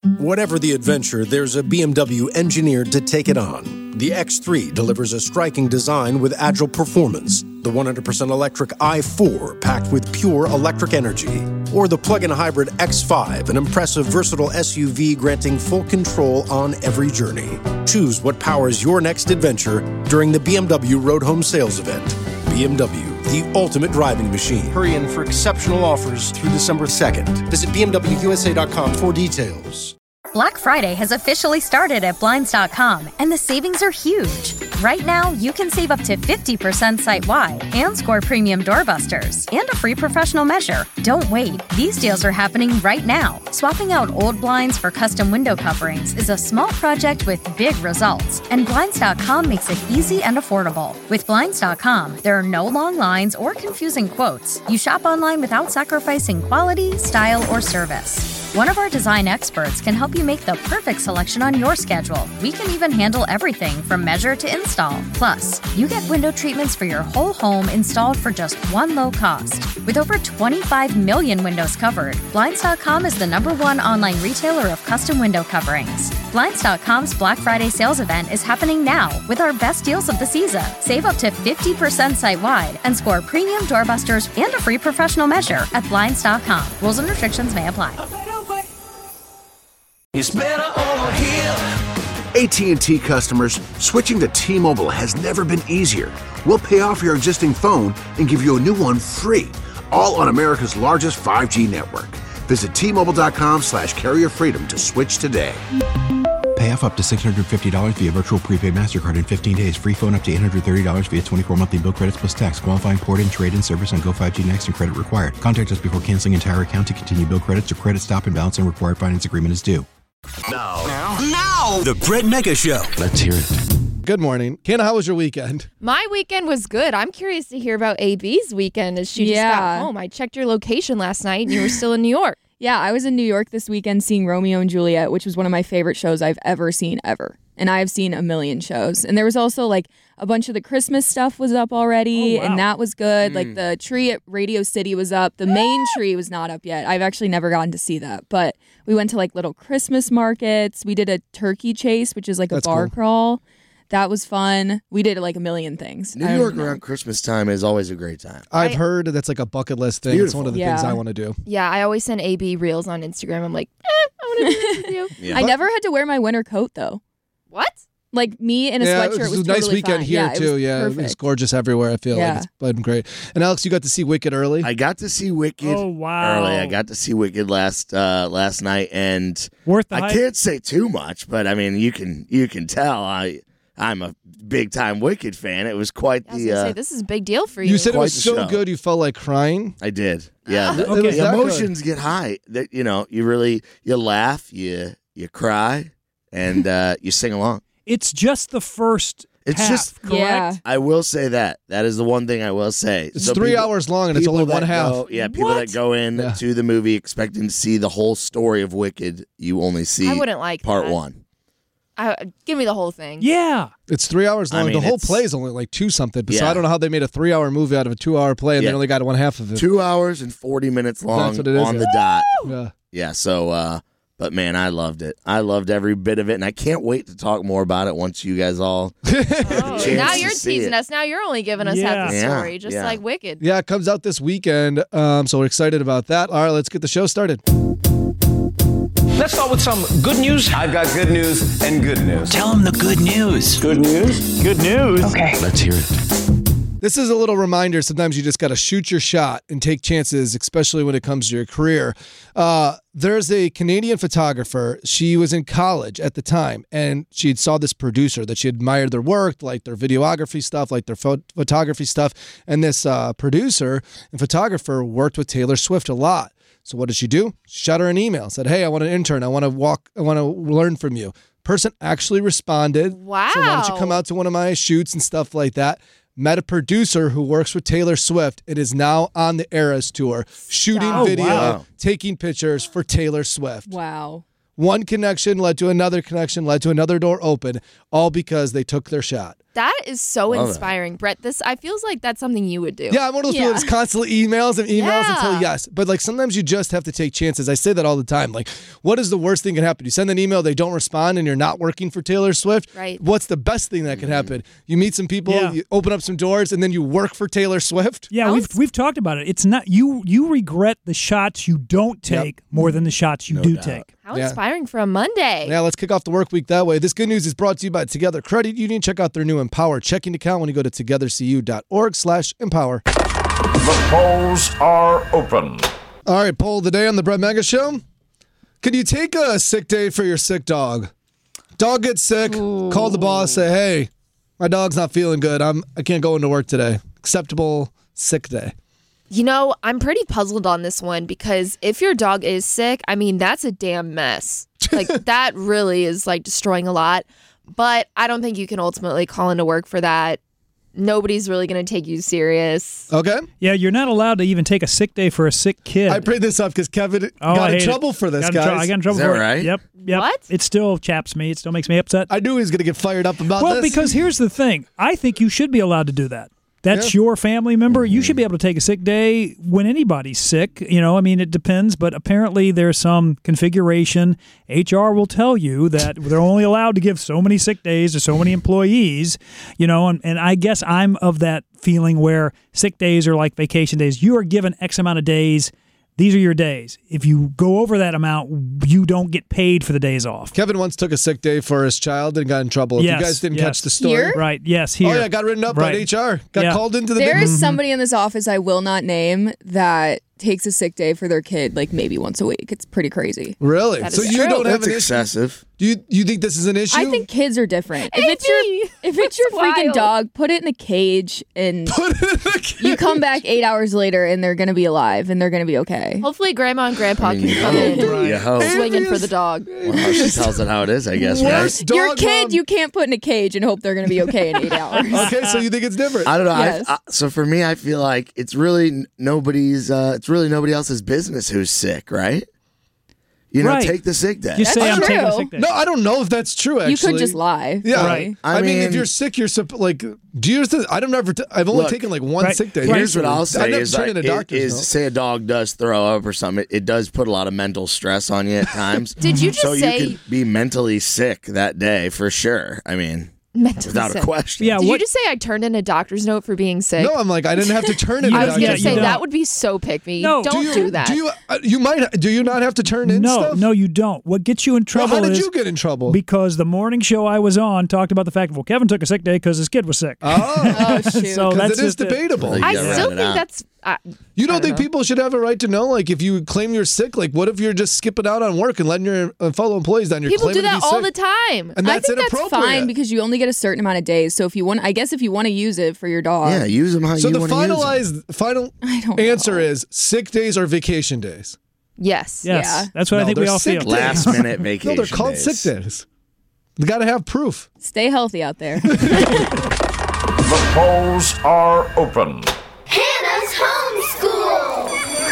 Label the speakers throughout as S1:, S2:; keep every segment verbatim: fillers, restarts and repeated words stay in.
S1: Whatever the adventure, there's a B M W engineered to take it on. The X three delivers a striking design with agile performance. The one hundred percent electric i four, packed with pure electric energy. Or the plug-in hybrid X five, an impressive, versatile S U V granting full control on every journey. Choose what powers your next adventure during the B M W Road Home Sales Event. B M W, the ultimate driving machine. Hurry in for exceptional offers through December second. Visit B M W U S A dot com for details.
S2: Black Friday has officially started at Blinds dot com, and the savings are huge. Right now, you can save up to fifty percent site-wide and score premium doorbusters and a free professional measure. Don't wait. These deals are happening right now. Swapping out old blinds for custom window coverings is a small project with big results, and Blinds dot com makes it easy and affordable. With Blinds dot com, there are no long lines or confusing quotes. You shop online without sacrificing quality, style, or service. One of our design experts can help you make the perfect selection on your schedule. We can even handle everything from measure to install. Plus, you get window treatments for your whole home installed for just one low cost. With over twenty-five million windows covered, Blinds dot com is the number one online retailer of custom window coverings. Blinds dot com's Black Friday sales event is happening now with our best deals of the season. Save up to fifty percent site-wide and score premium doorbusters and a free professional measure at Blinds dot com. Rules and restrictions may apply.
S3: It's better over here.
S4: A T and T customers, switching to T-Mobile has never been easier. We'll pay off your existing phone and give you a new one free, all on America's largest five G network. Visit T Mobile dot com slash carrier freedom to switch today.
S5: Pay off up to six hundred fifty dollars via virtual prepaid MasterCard in fifteen days. Free phone up to eight hundred thirty dollars via twenty-four monthly bill credits plus tax. Qualifying port-in, trade-in service on Go five G Next and credit required. Contact us before canceling entire account to continue bill credits or credit stop and balance and required finance agreement is due.
S3: Now, now, now, the Brett Mega Show.
S5: Let's hear it.
S6: Good morning. Kenna, how was your weekend?
S7: My weekend was good. I'm curious to hear about A B's weekend as she
S8: yeah.
S7: just got home. I checked your location last night and you were still in New York.
S8: Yeah, I was in New York this weekend seeing Romeo and Juliet, which was one of my favorite shows I've ever seen, ever. And I've seen a million shows. And there was also like a bunch of the Christmas stuff was up already, oh, wow. and that was good. Mm. Like the tree at Radio City was up. The main tree was not up yet. I've actually never gotten to see that. But we went to like little Christmas markets. We did a turkey chase, which is like
S6: That's
S8: a bar
S6: cool.
S8: crawl. That was fun. We did like a million things.
S9: New York around Christmas time is always a great time.
S6: I've
S7: I,
S6: heard that's like a bucket list thing.
S9: Beautiful.
S6: It's one of the
S8: yeah.
S6: things I want to do.
S7: Yeah, I always send A B reels on Instagram. I'm like, eh, I want to do this with you.
S9: Yeah.
S8: I never had to wear my winter coat though.
S7: What?
S8: Like me in a
S6: yeah,
S8: sweatshirt
S6: it was,
S8: was
S6: a nice
S8: totally
S6: weekend
S8: fine.
S6: here
S8: yeah, it
S6: too.
S8: was
S6: Yeah,
S8: perfect.
S6: it's gorgeous everywhere. I feel
S8: Yeah.
S6: like it's been great. And Alex, you got to see Wicked early.
S9: I got to see Wicked
S10: Oh, wow.
S9: early. I got to see Wicked last uh, last night, and
S10: Worth the
S9: I
S10: hype?
S9: can't say too much, but I mean, you can you can tell I I'm a big time Wicked fan. It was quite
S7: I was
S9: the.
S7: going to
S9: Uh,
S7: say, this is a big deal for you.
S6: You said it
S9: Quite
S6: was
S9: the
S6: so
S9: show.
S6: good you felt like crying.
S9: I did. Yeah, the,
S6: It was
S9: the
S6: that
S9: emotions get high. That you know, you really you laugh, you you cry, and uh, you sing along.
S10: It's just the first
S9: It's
S10: half,
S9: just-
S10: correct?
S8: Yeah.
S9: I will say that. That is the one thing I will say.
S6: It's
S9: So
S6: three
S9: people-
S6: hours long and it's
S9: people
S6: only one
S9: that
S6: half.
S9: Go, yeah, people
S10: What?
S9: that go in
S6: Yeah.
S9: to the movie expecting to see the whole story of Wicked, you only see
S7: I wouldn't like
S9: part
S7: that.
S9: one.
S7: I, give me the whole thing.
S10: Yeah.
S6: It's three hours
S9: I
S6: long.
S9: mean,
S6: the whole
S9: it's-
S6: play is only like two something. So
S9: Yeah.
S6: I don't know how they made a three hour movie out of a two hour play and
S9: Yeah.
S6: they only got one half of it.
S9: Two hours and forty minutes long
S6: That's what it is,
S9: on
S6: yeah.
S9: the dot.
S6: Yeah.
S9: Yeah, so, uh, but man, I loved it. I loved every bit of it, and I can't wait to talk more about it once you guys all.
S7: Oh,
S9: chance
S7: now
S9: to
S7: you're
S9: see
S7: teasing
S9: it.
S7: us. Now you're only giving us
S10: Yeah.
S7: half the
S9: Yeah,
S7: story, just
S9: yeah.
S7: like Wicked.
S6: Yeah, it comes out this weekend. Um, so we're excited about that. All right, let's get the show started.
S11: Let's start with some good news. I've got good news and good news.
S3: Tell them the good news.
S11: Good news? Good news.
S3: Okay.
S5: Let's hear it.
S6: This is a little reminder. Sometimes you just got to shoot your shot and take chances, especially when it comes to your career. Uh, there's a Canadian photographer. She was in college at the time, and she had saw this producer that she admired their work, like their videography stuff, like their pho- photography stuff. And this uh, producer and photographer worked with Taylor Swift a lot. So what did she do? She shot her an email, said, "Hey, I want an intern. I want to walk. I want to learn from you." Person actually responded.
S7: Wow.
S6: So why don't you come out to one of my shoots and stuff like that? Met a producer who works with Taylor Swift and is now on the Eras tour, shooting
S7: Stop.
S6: video,
S10: Oh, wow.
S6: taking pictures for Taylor Swift.
S8: Wow.
S6: One connection led to another connection, led to another door open, all because they took their shot.
S7: That is so
S9: Love
S7: inspiring, Brett. This I feels like that's something you would do.
S6: Yeah, I'm one of those people that's constantly emails and emails
S7: Yeah.
S6: until yes. But like sometimes you just have to take chances. I say that all the time. Like, what is the worst thing that can happen? You send an email, they don't respond, and you're not working for Taylor Swift.
S7: Right.
S6: What's the best thing that could happen? You meet some people,
S10: Yeah.
S6: you open up some doors, and then you work for Taylor Swift.
S10: Yeah, we've we've talked about it. It's not you. You regret the shots you don't take more than the shots you do take.
S7: How
S6: Yeah.
S7: inspiring for a Monday.
S6: Yeah, let's kick off the work week that way. This good news is brought to you by Together Credit Union. Check out their new Empower checking account when you go to togethercu.org slash empower.
S12: The polls are open.
S6: All right, poll of the day on the Brett Mega Show. Can you take a sick day for your sick dog? Dog gets sick,
S7: Ooh.
S6: call the boss, say, hey, my dog's not feeling good. I'm, I can't go into work today. Acceptable sick day.
S7: You know, I'm pretty puzzled on this one because if your dog is sick, I mean, that's a damn mess. Like, that really is like destroying a lot. But I don't think you can ultimately call into work for that. Nobody's really going to take you serious.
S6: Okay.
S10: Yeah, you're not allowed to even take a sick day for a sick kid.
S6: I prayed this up because Kevin
S10: Oh,
S6: got
S10: I
S6: in
S10: hate
S6: trouble
S10: it.
S6: for this,
S10: Got in
S6: guys.
S10: trou- I got in trouble
S9: Is that
S10: for
S9: right?
S10: it. Yep. Yep.
S7: What?
S10: It still chaps me. It still makes me upset.
S6: I knew he was going to get fired up about
S10: well,
S6: this.
S10: because here's the thing. I think you should be allowed to do that. That's
S6: Yeah.
S10: your family member. You should be able to take a sick day when anybody's sick. You know, I mean, it depends, but apparently there's some configuration. H R will tell you that they're only allowed to give so many sick days to so many employees, you know, and, and I guess I'm of that feeling where sick days are like vacation days. You are given X amount of days. These are your days. If you go over that amount, you don't get paid for the days off.
S6: Kevin once took a sick day for his child and got in trouble. If
S10: Yes,
S6: you guys didn't
S10: yes.
S6: catch the story.
S7: Here?
S10: Right, yes, here.
S6: Oh, yeah, got written up by
S10: Right.
S6: H R. Got
S10: Yeah.
S6: called into the
S7: There
S6: big-
S7: is
S8: Somebody in this office I will not name that takes a sick day for their kid like maybe once a week. It's pretty crazy.
S6: Really?
S7: That
S6: So
S7: is
S6: you
S7: true.
S6: don't have
S9: That's
S6: an issue?
S9: excessive.
S6: Do you, you think this is an issue?
S8: I think kids are different. If it's
S7: Amy!
S8: your if it's your
S7: That's
S8: freaking
S7: wild.
S8: dog, put it in a cage and
S6: Put it in the cage.
S8: you come back eight hours later and they're gonna be alive and they're gonna be okay.
S7: Hopefully, Grandma and Grandpa
S9: I mean,
S7: can come in
S9: you
S6: Oh.
S9: hope.
S7: swinging for the dog.
S9: Well, she tells it how it is, I guess,
S6: Worst
S9: right?
S6: dog
S8: your kid,
S6: mom.
S8: you can't put in a cage and hope they're gonna be okay in eight hours.
S6: Okay, so you think it's different?
S9: I don't know.
S8: Yes.
S9: I, I, so for me, I feel like it's really n- nobody's. Uh, it's really nobody else's business who's sick, right? You know,
S10: Right.
S9: take the sick day.
S10: Just say
S8: That's
S10: I'm taking a
S8: true.
S10: sick day.
S6: No, I don't know if that's true. Actually,
S8: You could just lie.
S6: Yeah,
S10: Right.
S6: I,
S9: I
S6: mean, if
S9: mean-
S6: you're sick, you're supp- like. Do you? I don't ever. T- I've only
S9: Look,
S6: taken like one
S10: right.
S6: sick day.
S9: Here's what I'll
S6: I've
S9: say:
S6: never
S9: is,
S6: turned
S9: like,
S6: in a
S9: it-
S6: doctor's
S9: is
S6: note.
S9: say a dog does throw up or something. It, it does put a lot of mental stress on you at times.
S7: Did you just
S9: so
S7: say-
S9: you could be mentally sick that day for sure? I mean,
S7: Mentally
S9: without
S7: sick.
S9: a question.
S10: Yeah,
S7: Did
S10: what,
S7: you just say I turned in a doctor's note for being sick?
S6: No, I'm like I didn't have to turn in.
S10: You
S6: a
S7: I was
S10: don't-
S7: gonna
S6: doctor's
S10: yeah,
S7: say
S10: you
S6: note.
S7: that
S10: don't.
S7: would be so pick me.
S10: No.
S7: Don't
S6: you,
S7: do that.
S6: Do you? Uh, you might. Do you not have to turn in
S10: no,
S6: stuff?
S10: no, you don't. What gets you in
S6: Well,
S10: trouble
S6: how did
S10: is
S6: you get in trouble?
S10: because the morning show I was on talked about the fact, well, Kevin took a sick day because his kid was sick.
S6: oh,
S8: Oh shoot.
S10: So
S6: because
S10: that's
S6: it is
S10: just it.
S6: debatable.
S9: Really?
S7: I
S9: Yeah,
S7: still
S9: rat it
S7: think
S9: out.
S7: that's. Uh,
S6: You don't
S7: I don't
S6: think
S7: know.
S6: people should have a right to know? Like, if you claim you're sick, like, what if you're just skipping out on work and letting your uh, fellow employees down? You're
S7: People do
S6: claiming to
S7: that
S6: be
S7: all the
S6: sick.
S7: time.
S6: And
S8: I
S6: that's
S8: think that's
S6: inappropriate.
S8: fine because you only get a certain amount of days. So if you want, I guess if you want to use it for your dog,
S9: Yeah, use them how
S6: So
S9: you
S6: the
S9: want to use them.
S6: finalized final
S8: I don't
S6: answer
S8: know.
S6: is sick days or vacation days.
S7: Yes.
S10: Yes,
S8: Yeah.
S10: that's what I
S6: No,
S10: think we
S6: they're
S10: all
S6: sick
S10: feel.
S6: days.
S9: Last minute vacation.
S6: No, they're called
S9: days.
S6: sick days. You got to have proof.
S8: stay healthy out there.
S12: The polls are open.
S13: Hannah's homeschool.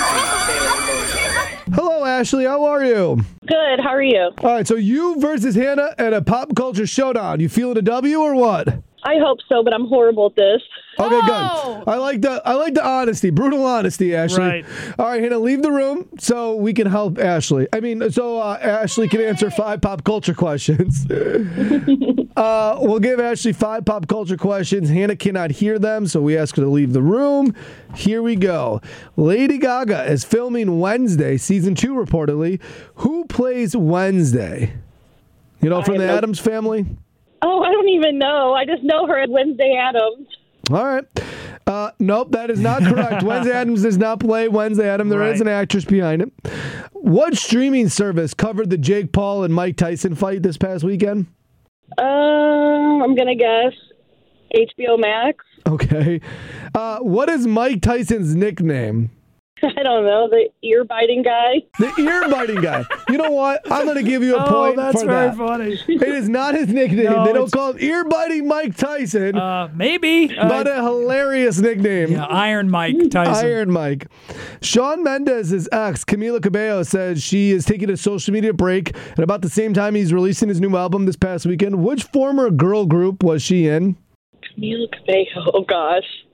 S6: Hello, Ashley. How are you?
S14: Good. How are you?
S6: All right, so you versus Hannah at a pop culture showdown. You feeling a W or what?
S14: I hope so, but I'm horrible at this.
S6: Okay,
S7: Oh!
S6: good. I like the I like the honesty, brutal honesty, Ashley.
S10: Right.
S6: All right, Hannah, leave the room so we can help Ashley. I mean, so uh, Ashley can answer five pop culture questions. uh, we'll give Ashley five pop culture questions. Hannah cannot hear them, so we ask her to leave the room. Here we go. Lady Gaga is filming Wednesday, season two, reportedly. Who plays Wednesday? You know, from
S14: I
S6: the
S14: have no-
S6: Addams Family?
S14: Oh, I don't even know. I just know her as Wednesday Addams.
S6: All right. Uh, nope, that is not correct. Wednesday Addams does not play Wednesday Addams. There is
S10: Right.
S6: an actress behind it. What streaming service covered the Jake Paul and Mike Tyson fight this past weekend?
S14: Uh, I'm going to guess H B O Max.
S6: Okay. Uh, what is Mike Tyson's nickname?
S14: I don't know. The ear-biting guy.
S6: The ear-biting guy. You know what? I'm going to give you a
S10: Oh,
S6: point
S10: that's
S6: for
S10: very
S6: that.
S10: funny.
S6: It is not his nickname.
S10: No,
S6: they don't
S10: it's-
S6: call him ear-biting Mike Tyson,
S10: Uh, maybe. Uh,
S6: but a hilarious nickname.
S10: yeah, Iron Mike Tyson.
S6: Iron Mike. Shawn Mendes' ex, Camila Cabello, says she is taking a social media break at about the same time he's releasing his new album this past weekend. Which former girl group was she in?
S14: Camila Cabello. Oh, gosh.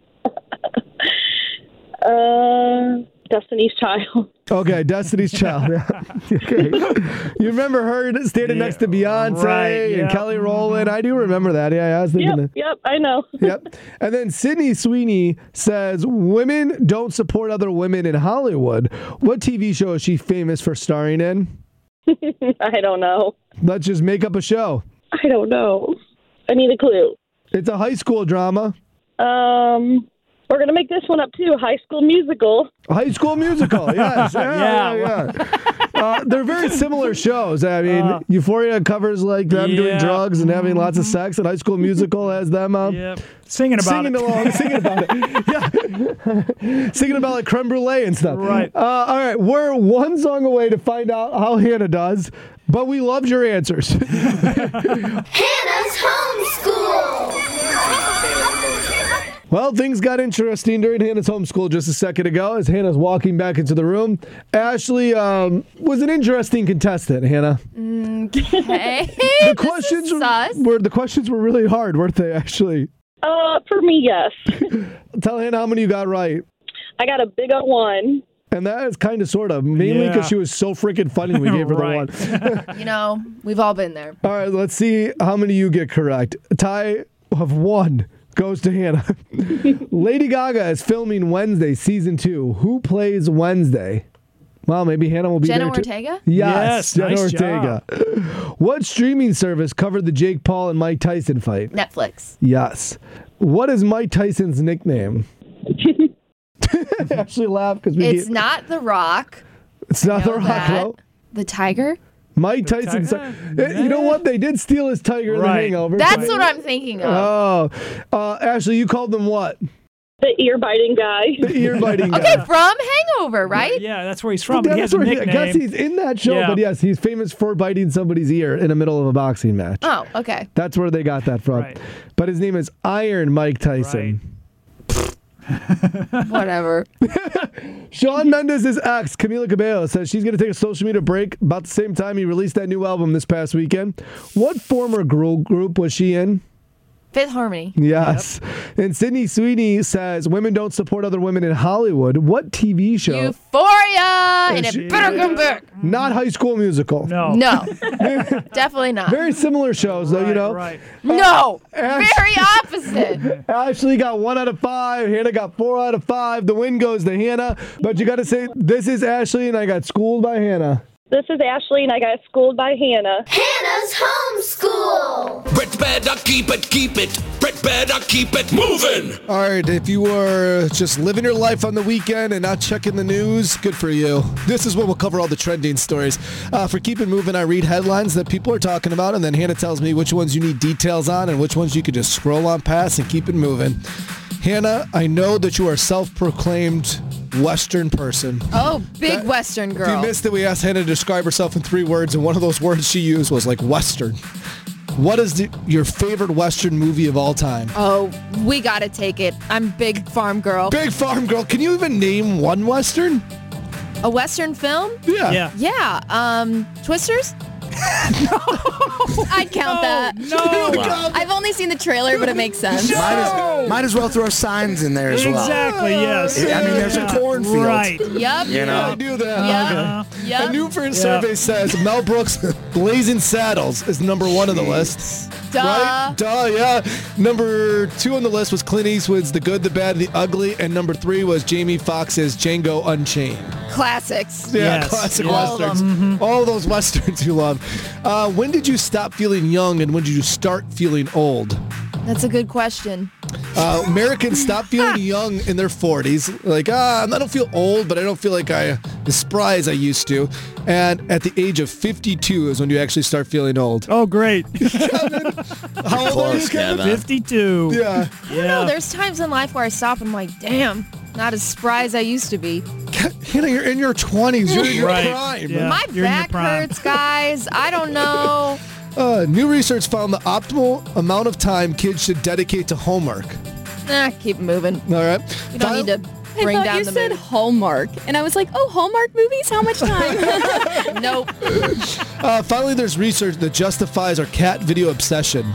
S14: uh, Destiny's Child.
S6: Okay, Destiny's Child. Yeah. Okay. You remember her standing
S10: Yeah,
S6: next to Beyonce
S10: right,
S6: and
S10: yeah.
S6: Kelly Rowland? I do remember that. Yeah, yeah I was thinking
S14: Yep,
S6: that.
S14: yep, I know.
S6: Yep. And then Sydney Sweeney says, women don't support other women in Hollywood. What T V show is she famous for starring in?
S14: I don't know.
S6: Let's just make up a show.
S14: I don't know. I need a clue.
S6: It's a high school drama.
S14: Um, we're going to make this one up, too. High School Musical.
S6: High School Musical, yes. Yeah, yeah, yeah. Uh, they're very similar shows. I mean,
S10: Uh,
S6: Euphoria covers like them doing
S10: yeah.
S6: drugs and having lots of sex, and High School Musical has them um,
S10: Yep. Singing about
S6: singing
S10: it.
S6: along, singing about it. Yeah. Singing about like creme brulee and stuff.
S10: Right.
S6: Uh, all right, we're one song away to find out how Hannah does, but we loved your answers.
S13: Hannah's homeschool.
S6: Well, things got interesting during Hannah's homeschool just a second ago as Hannah's walking back into the room. Ashley um, was an interesting contestant, Hannah.
S7: Okay.
S6: The questions were, were the questions were really hard, weren't they, Ashley?
S14: Uh, for me, yes.
S6: Tell Hannah how many you got right.
S14: I got a big old one.
S6: And that is kind of sort of, mainly because
S10: Yeah.
S6: she was so freaking funny we gave her
S10: Right.
S6: the one.
S7: You know, we've all been there.
S6: All right, let's see how many you get correct. A tie of one goes to Hannah. Lady Gaga is filming Wednesday, season two. Who plays Wednesday? Well, maybe Hannah will be
S7: Jenna
S6: there too.
S7: Ortega?
S6: Yes,
S10: Yes,
S6: Jenna
S10: nice
S6: Ortega. What streaming service covered the Jake Paul and Mike Tyson fight?
S7: Netflix.
S6: Yes. What is Mike Tyson's nickname? Actually laugh because we
S7: It's
S6: get-
S7: not The Rock.
S6: It's not
S7: know
S6: The Rock,
S7: that.
S6: though.
S7: The Tiger?
S6: Mike Tyson's.
S10: Tiger?
S6: Eh, You know what? They did steal his tiger in The
S10: Right.
S6: Hangover.
S7: That's what I'm thinking of.
S6: Oh, uh, Ashley, you called them what?
S14: The ear-biting guy.
S6: The ear-biting guy.
S7: Okay, from Hangover, right?
S10: Yeah, that's where he's from. But he
S6: That's
S10: has a
S6: where he- I
S10: nickname.
S6: guess he's in that show,
S10: Yeah.
S6: but yes, he's famous for biting somebody's ear in the middle of a boxing match.
S7: Oh, okay.
S6: That's where they got that from.
S10: Right.
S6: But his name is Iron Mike Tyson.
S7: Whatever.
S6: Shawn Mendes' ex, Camila Cabello, says she's going to take a social media break about the same time he released that new album this past weekend. What former girl group was she in?
S7: Fifth Harmony.
S6: Yes. And Sydney Sweeney says women don't support other women in Hollywood. What T V show?
S7: Euphoria! And
S6: she-
S7: it better come back.
S6: Not High School Musical.
S10: No.
S7: No. Definitely not.
S6: Very similar shows, though, you
S10: Right,
S6: know?
S10: right.
S7: No.
S6: Ash-
S7: Very opposite.
S6: Ashley got one out of five. Hannah got four out of five. The win goes to Hannah. But you got to say, this is Ashley, and I got schooled by Hannah.
S14: This is Ashley, and I got schooled by Hannah.
S13: Hannah's homeschool.
S3: Brett better keep it, keep it. Brett better keep it moving.
S6: All right, if you were just living your life on the weekend and not checking the news, good for you. This is where we'll cover all the trending stories. Uh, for Keep It Moving, I read headlines that people are talking about, and then Hannah tells me which ones you need details on and which ones you could just scroll on past and keep it moving. Hannah, I know that you are a self-proclaimed Western person.
S7: Oh, big Western
S6: If you
S7: girl.
S6: missed it, we asked Hannah to describe herself in three words, and one of those words she used was like Western. What is the, your favorite Western movie of all time?
S7: Oh, we gotta take it. I'm big farm girl.
S6: Big Farm Girl. Can you even name one Western?
S7: A Western film?
S6: Yeah.
S10: Yeah.
S7: Yeah. Um, Twisters?
S8: I'd count that.
S9: Wow.
S8: I've only seen the trailer, but it makes sense.
S9: Might as, might as well throw signs in there as well.
S10: Exactly, yes.
S9: I mean, there's a cornfield.
S10: Right.
S7: Yup.
S9: You know?
S6: I knew that.
S7: Yeah.
S6: Okay.
S7: Yup.
S6: A new first survey says Mel Brooks' Blazing Saddles is number one on the list.
S7: Duh.
S6: Right? Duh, yeah. Number two on the list was Clint Eastwood's The Good, the Bad, and the Ugly, and number three was Jamie Foxx's Django Unchained.
S7: Classics.
S6: Yeah,
S10: Yes.
S6: classic
S10: Yeah.
S7: All of
S6: westerns.
S10: Mm-hmm.
S6: All those westerns you love. Uh, when did you stop feeling young, and when did you start feeling old?
S7: That's a good question.
S6: Uh, Americans stop feeling young in their forties. Like, ah, I don't feel old, but I don't feel like I as spry as I used to. And at the age of fifty-two is when you actually start feeling old.
S10: Oh, great.
S6: How old are you,
S9: Close,
S6: Kevin?
S9: Kevin.
S10: fifty-two.
S6: Yeah.
S7: No,
S10: Yeah.
S7: there's times in life where I stop and I'm like, damn, not as spry as I used to be.
S6: Hannah, you're in your twenties. You're in your
S10: Right.
S6: prime.
S10: Yeah.
S7: My
S10: you're in your
S7: back
S10: prime.
S7: hurts, guys. I don't know.
S6: Uh, new research found the optimal amount of time kids should dedicate to homework.
S7: Nah, keep moving.
S6: All right.
S7: You don't need to
S8: I
S7: bring
S8: thought
S7: down
S8: you
S7: the
S8: said
S7: mood.
S8: Hallmark, and I was like, oh, Hallmark movies? How much time?
S7: Nope.
S6: Uh, finally, there's research that justifies our cat video obsession.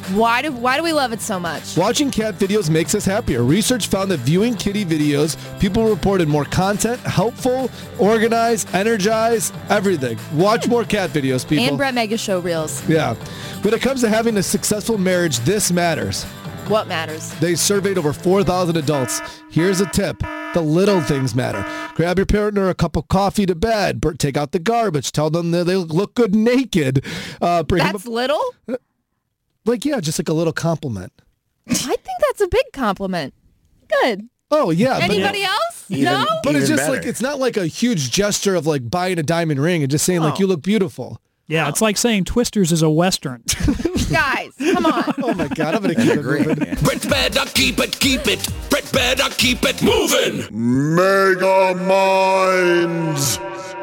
S7: Why do why do we love it so much?
S6: Watching cat videos makes us happier. Research found that viewing kitty videos, people reported more content, helpful, organized, energized, everything. Watch more cat videos, people.
S7: And Brett Mega Show reels.
S6: Yeah. When it comes to having a successful marriage, this matters.
S7: What matters?
S6: They surveyed over four thousand adults. Here's a tip. The little things matter. Grab your partner a cup of coffee to bed. Take out the garbage. Tell them that they look good naked. Uh, bring
S7: That's
S6: them a-
S7: little?
S6: Like, yeah, just like a little compliment.
S7: I think that's a big compliment. Good.
S6: Oh, yeah.
S7: Anybody
S6: but,
S7: else?
S9: Even-
S7: no?
S6: But it's
S9: Even
S6: just
S9: better.
S6: like, it's not like a huge gesture of like buying a diamond ring and just saying like,
S7: Oh.
S6: you look beautiful.
S10: Yeah, it's like saying Twisters is a Western.
S7: Guys, come on.
S6: Oh my God, I'm going to keep it
S9: Agree.
S6: moving.
S3: Brett better keep it, keep it. Brett better keep it moving.
S12: Mega Minds.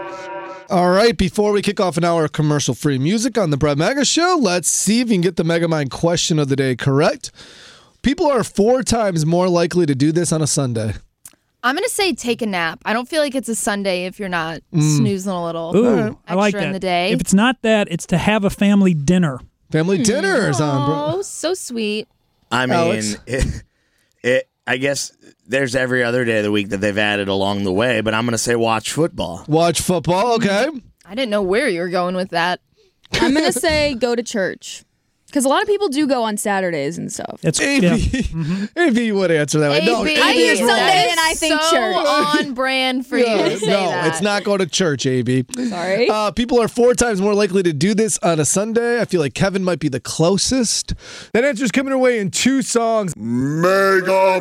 S6: All right, before we kick off an hour of commercial-free music on the Brett Mega Show, let's see if you can get the Mega Mind question of the day correct. People are four times more likely to do this on a Sunday.
S7: I'm going to say take a nap. I don't feel like it's a Sunday if you're not
S6: Mm.
S7: snoozing a little
S10: Ooh,
S7: extra
S10: I like that.
S7: in the day.
S10: If it's not that, it's to have a family dinner.
S6: Family dinner is on, bro.
S7: Oh, so sweet.
S9: I mean,
S6: Alex?
S9: it, it, I guess there's every other day of the week that they've added along the way, but I'm going to say watch football.
S6: Watch football, okay.
S7: I didn't know where you were going with that.
S8: I'm going to say go to church. Because a lot of people do go on Saturdays and stuff.
S10: It's
S6: A B,
S10: yeah.
S6: A B would answer that way. No,
S7: A B,
S8: I hear
S6: A B,
S8: Sunday
S7: that is
S8: and I think
S7: so
S8: church.
S7: on brand for you
S6: no,
S7: to say
S6: no,
S7: that.
S6: it's not going to church, A B.
S8: Sorry.
S6: Uh, people are four times more likely to do this on a Sunday. I feel like Kevin might be the closest. That answer's coming away in two songs.
S12: Mega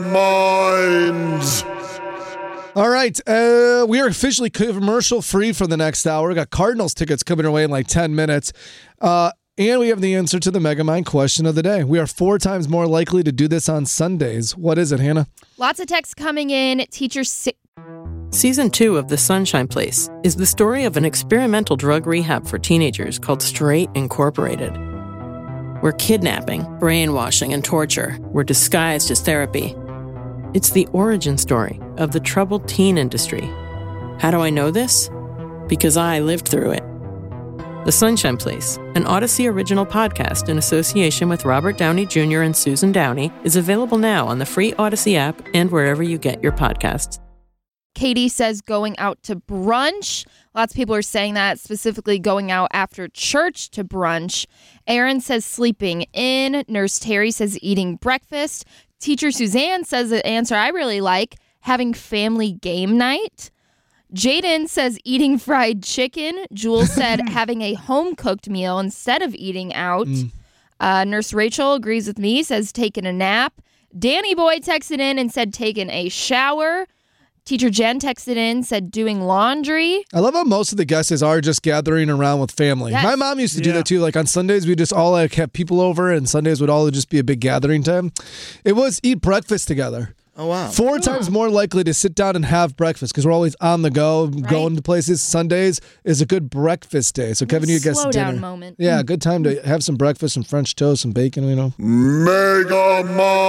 S12: Minds.
S6: All right, uh, we are officially commercial free for the next hour. We got Cardinals tickets coming our way in like ten minutes. Uh, and we have the answer to the Megamind question of the day. We are four times more likely to do this on Sundays. What is it, Hannah?
S7: Lots of texts coming in. Teachers sick.
S15: Season two of The Sunshine Place is the story of an experimental drug rehab for teenagers called Straight Incorporated, where kidnapping, brainwashing, and torture were disguised as therapy. It's the origin story of the troubled teen industry. How do I know this? Because I lived through it. The Sunshine Place, an Odyssey original podcast in association with Robert Downey Junior and Susan Downey, is available now on the free Odyssey app and wherever you get your podcasts.
S7: Katie says going out to brunch. Lots of people are saying that, specifically going out after church to brunch. Aaron says sleeping in. Nurse Terry says eating breakfast. Teacher Suzanne says the answer I really like, having family game night. Jaden says eating fried chicken. Jules said having a home-cooked meal instead of eating out. Mm. Uh, Nurse Rachel agrees with me, says taking a nap. Danny Boy texted in and said taking a shower. Teacher Jen texted in, said doing laundry.
S6: I love how most of the guesses are just gathering around with family.
S7: Yes.
S6: My mom used to
S10: Yeah.
S6: do that too. Like on Sundays, we just all like have people over, and Sundays would all just be a big gathering time. It was eat breakfast together.
S9: Oh, wow.
S6: Four times more likely to sit down and have breakfast because we're always on the go,
S7: Right.
S6: going to places. Sundays is a good breakfast day. So, Kevin, you guess
S7: Slow
S6: dinner.
S7: down moment.
S6: Yeah, good time to have some breakfast, some French toast, some bacon, you know.
S12: Mega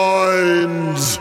S12: Minds.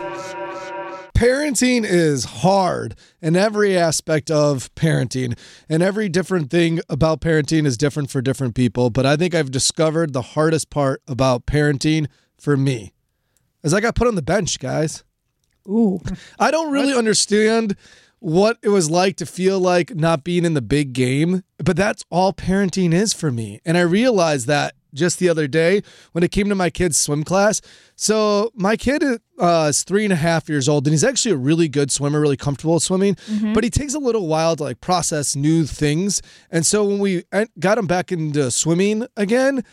S6: Parenting is hard in every aspect of parenting, and every different thing about parenting is different for different people. But I think I've discovered the hardest part about parenting for me is I got put on the bench, guys.
S8: Ooh.
S6: I don't really understand what it was like to feel like not being in the big game, but that's all parenting is for me. And I realized that just the other day when it came to my kid's swim class. So my kid uh, is three and a half years old, and he's actually a really good swimmer, really comfortable swimming,
S7: Mm-hmm.
S6: but he takes a little while to like process new things. And so when we got him back into swimming again,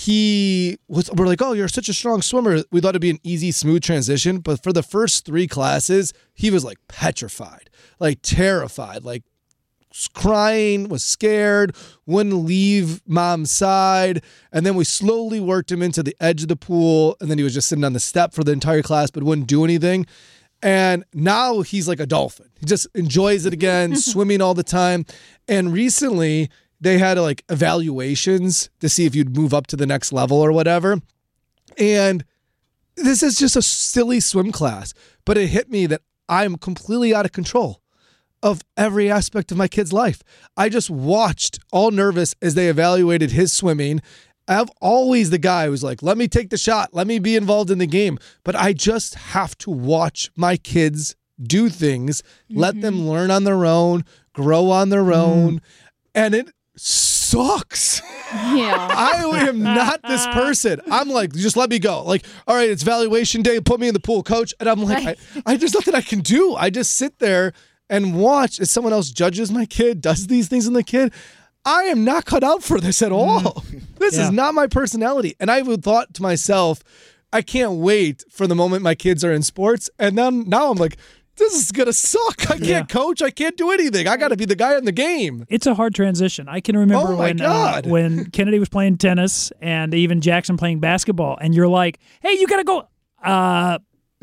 S6: he was, we're like, oh, you're such a strong swimmer. We thought it'd be an easy, smooth transition. But for the first three classes, he was like petrified, like terrified, like crying, was scared, wouldn't leave mom's side. And then we slowly worked him into the edge of the pool. And then he was just sitting on the step for the entire class, but wouldn't do anything. And now he's like a dolphin. He just enjoys it again, swimming all the time. And recently they had like evaluations to see if you'd move up to the next level or whatever. And this is just a silly swim class, but it hit me that I'm completely out of control of every aspect of my kid's life. I just watched all nervous as they evaluated his swimming, I'm always the guy who's like, let me take the shot. Let me be involved in the game. But I just have to watch my kids do things, mm-hmm. let them learn on their own, grow on their own. Mm. And it sucks.
S8: Yeah.
S6: I am not this person. I'm like, just let me go. Like, all right, it's valuation day. Put me in the pool, coach. And I'm like, I, I there's nothing I can do. I just sit there and watch as someone else judges my kid, does these things in the kid. I am not cut out for this at all. Mm. This yeah. is not my personality. And I would thought to myself, I can't wait for the moment my kids are in sports. And then now I'm like, this is going to suck. I can't yeah. coach. I can't do anything. I got to be the guy in the game.
S10: It's a hard transition. I can remember
S6: oh my
S10: when
S6: God.
S10: Uh, when Kennedy was playing tennis and even Jackson playing basketball. And you're like, hey, you got to go. Uh,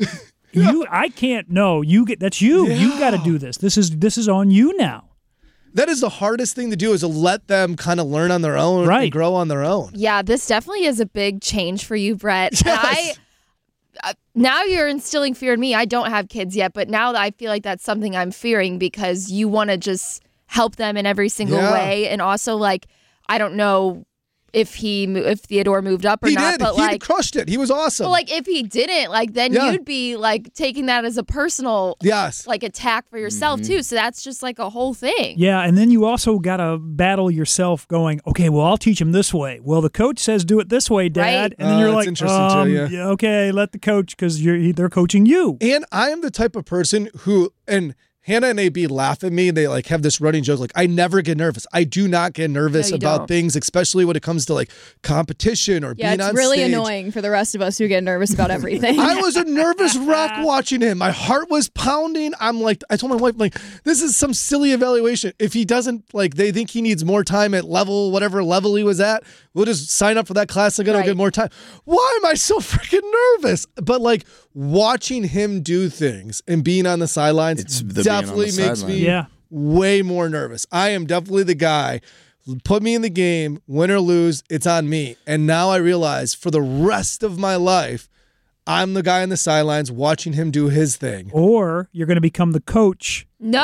S10: you, I can't. No, you get. That's you.
S6: Yeah.
S10: You got to do this. This is this is on you now.
S6: That is the hardest thing to do, is to let them kind of learn on their own
S10: right.
S6: and grow on their own.
S7: Yeah, this definitely is a big change for you, Brett.
S6: Yes.
S7: I, uh, now you're instilling fear in me. I don't have kids yet, but now I feel like that's something I'm fearing because you want to just help them in every single
S6: yeah.
S7: way. And also, like, I don't know if he if Theodore moved up or
S6: he
S7: not,
S6: did.
S7: but
S6: he
S7: like
S6: crushed it. He was awesome.
S7: But like if he didn't, like then
S6: yeah.
S7: you'd be like taking that as a personal
S6: yes.
S7: like attack for yourself
S9: mm-hmm.
S7: too. So that's just like a whole thing.
S10: Yeah, and then you also got to battle yourself going, okay, well, I'll teach him this way. Well, the coach says do it this way, Dad.
S7: Right.
S10: And then
S6: Oh,
S10: you're
S6: that's
S10: like,
S6: interesting
S10: um,
S6: too, yeah.
S10: yeah, okay, let the coach, because you're they're coaching you.
S6: And I am the type of person who, and Hannah and A B laugh at me. They like have this running joke. Like, I never get nervous. I do not get nervous
S7: No, you
S6: about
S7: don't.
S6: things, especially when it comes to like competition or
S8: Yeah,
S6: being
S8: it's
S6: on
S8: really
S6: stage.
S8: annoying for the rest of us who get nervous about everything.
S6: I was a nervous wreck watching him. My heart was pounding. I'm like, I told my wife, like, this is some silly evaluation. If he doesn't, like, they think he needs more time at level, whatever level he was at, we'll just sign up for that class and
S7: Right.
S6: get more time. Why am I so freaking nervous? But like watching him do things and being on the sidelines
S9: It's the being on
S6: definitely
S9: the
S6: makes
S9: sideline.
S6: me
S10: Yeah.
S6: way more nervous. I am definitely the guy. Put me in the game, win or lose, it's on me. And now I realize for the rest of my life, I'm the guy on the sidelines watching him do his thing.
S10: Or you're going to become the coach.
S7: No.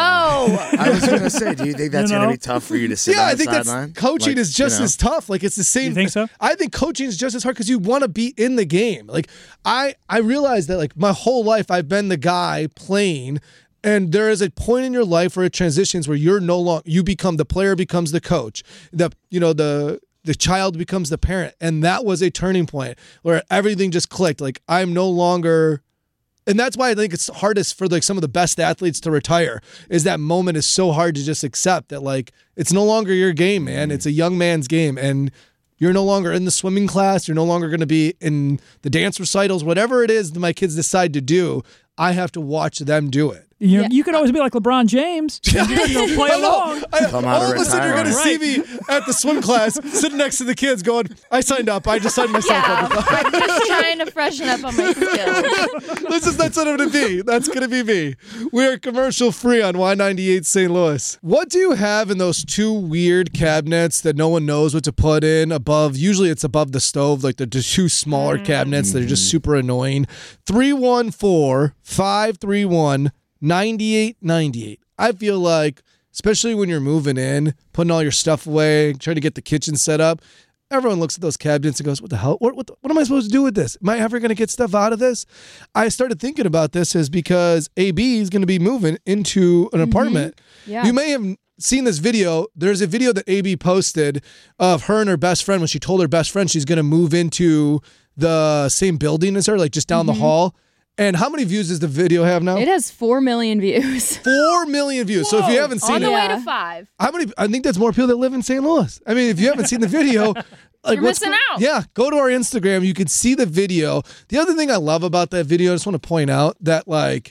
S9: I was going to say, do you think that's
S10: You know?
S9: going to be tough for you to sit
S6: Yeah,
S9: on
S6: I
S9: the
S6: think that's
S9: sideline?
S6: coaching
S9: Like,
S6: is just
S9: you know?
S6: as tough. Like it's the same.
S10: You think so?
S6: I think coaching is just as hard because you want to be in the game. Like I, I realize that like my whole life I've been the guy playing, and there is a point in your life where it transitions where you're no longer you become the player becomes the coach. The you know the. The child becomes the parent. And that was a turning point where everything just clicked. Like I'm no longer, and that's why I think it's hardest for like some of the best athletes to retire is that moment is so hard to just accept that like, it's no longer your game, man. It's a young man's game. And you're no longer in the swimming class. You're no longer going to be in the dance recitals, whatever it is that my kids decide to do. I have to watch them do it.
S10: You, know,
S8: Yeah.
S10: you can always be like LeBron James. You know, play
S6: I know.
S10: along.
S6: I-
S9: Come out
S6: all
S9: of
S6: of a sudden, you're going to see
S10: retirement.
S6: me at the swim class, sitting next to the kids, going, "I signed up. I just signed myself
S7: Yeah,
S6: up."
S7: I'm just trying to freshen up on my skills.
S6: This is that's what I'm going to be. That's going to be me. We're commercial free on Y ninety-eight Saint Louis. What do you have in those two weird cabinets that no one knows what to put in above? Usually, it's above the stove, like the two smaller cabinets that are just super annoying. three one four, five three one, nine eight nine eight. I feel like, especially when you're moving in, putting all your stuff away, trying to get the kitchen set up, everyone looks at those cabinets and goes, what the hell? What, what, the, what am I supposed to do with this? Am I ever going to get stuff out of this? I started thinking about this is because A B is going to be moving into an apartment.
S8: Yeah.
S6: You may have seen this video. There's a video that A B posted of her and her best friend when she told her best friend she's going to move into the same building as her, like just down the hall. And how many views does the video have now?
S8: It has four million views.
S6: Four million views. So if you haven't seen
S7: On the
S6: it,
S7: way
S8: Yeah.
S7: to five.
S6: how many? I think that's more people that live in Saint Louis. I mean, if you haven't seen the video, like
S7: You're
S6: what's
S7: missing
S6: the-
S7: out.
S6: Yeah, go to our Instagram. You can see the video. The other thing I love about that video, I just want to point out that like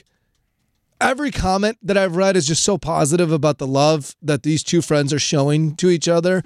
S6: every comment that I've read is just so positive about the love that these two friends are showing to each other.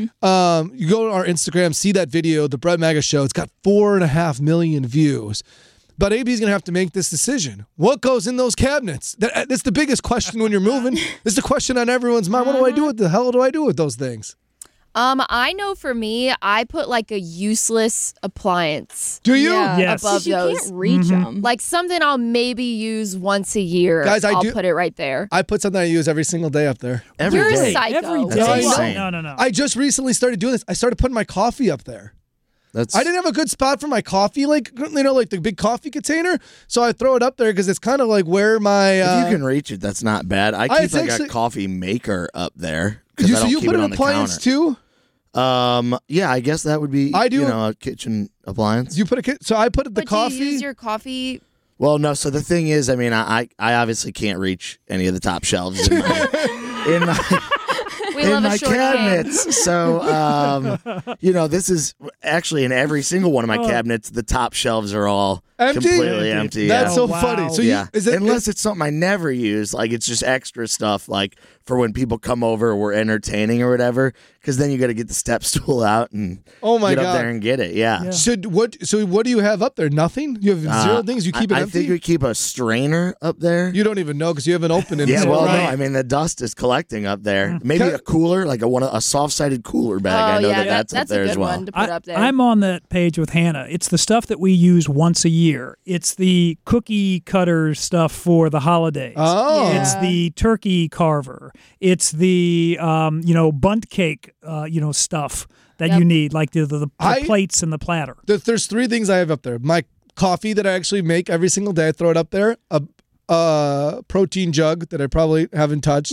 S6: Um, you go to our Instagram, see that video, the Brett Maga Show. It's got four and a half million views. But A B's going to have to make this decision. What goes in those cabinets? That, that's the biggest question when you're moving. It's the question on everyone's mind. What do I do with the hell do I do with those things?
S7: Um, I know for me, I put like a useless appliance
S6: Do you?
S8: Yeah.
S10: Yes.
S7: above
S8: You
S7: those.
S8: can't reach them.
S7: Like something I'll maybe use once a year.
S6: Guys, I
S7: I'll
S6: do-
S7: put it right there.
S6: I put something I use every single day up there.
S9: Every
S7: You're
S9: day.
S7: a psycho.
S10: Every day.
S9: That's
S6: I know.
S9: insane.
S10: No, no, no.
S6: I just recently started doing this. I started putting my coffee up there.
S9: That's.
S6: I didn't have a good spot for my coffee, like you know, like the big coffee container. So I throw it up there because it's kind of like where my. Uh,
S9: if you can reach it, that's not bad. I keep
S6: I
S9: like
S6: actually,
S9: a coffee maker up there. You, I don't
S6: so you
S9: keep
S6: put
S9: it
S6: an
S9: on the
S6: appliance
S9: counter.
S6: too?
S9: Um. Yeah, I guess that would be.
S6: I do.
S9: You know, a kitchen appliance.
S6: You put a ki- so I put the
S7: but
S6: coffee.
S7: Do you use your coffee?
S9: Well, no. So the thing is, I mean, I I, I obviously can't reach any of the top shelves in my. in my
S7: We
S9: in
S7: love
S9: my
S7: a short
S9: cabinets.
S7: king.
S9: So, um, you know, this is actually in every single one of my cabinets, the top shelves are all
S6: Empty?
S9: completely empty.
S6: That's
S9: yeah.
S6: so funny. So you-
S9: yeah.
S6: is it-
S9: Unless it's something I never use, like it's just extra stuff, like for when people come over or we're entertaining or whatever, because then you got to get the step stool out and
S6: Oh my
S9: get
S6: God.
S9: up there and get it. Yeah.
S6: So what? So what do you have up there? Nothing. You have zero
S9: Uh,
S6: things. You keep
S9: I,
S6: it
S9: I
S6: empty.
S9: think we keep a strainer up there.
S6: You don't even know because you haven't opened it.
S9: Yeah,
S6: so
S9: well,
S6: long.
S9: no, I mean the dust is collecting up there. Maybe
S6: Can-
S9: a cooler, like a one a soft-sided cooler bag. I
S7: Oh,
S9: know
S7: yeah,
S9: that
S7: that-
S9: that's,
S7: that's
S9: up
S7: a
S9: there
S7: good
S9: as well.
S7: one to put up there.
S10: I'm on that page with Hannah. It's the stuff that we use once a year. It's the cookie cutter stuff for the holidays.
S6: Oh.
S10: It's the turkey carver. It's the um, you know bunt cake uh, you know stuff that
S7: Yep.
S10: you need, like the the, the
S6: I-
S10: plates and the platter.
S6: There- There's three things I have up there. My coffee that I actually make every single day. I throw it up there. A, a protein jug that I probably haven't touched,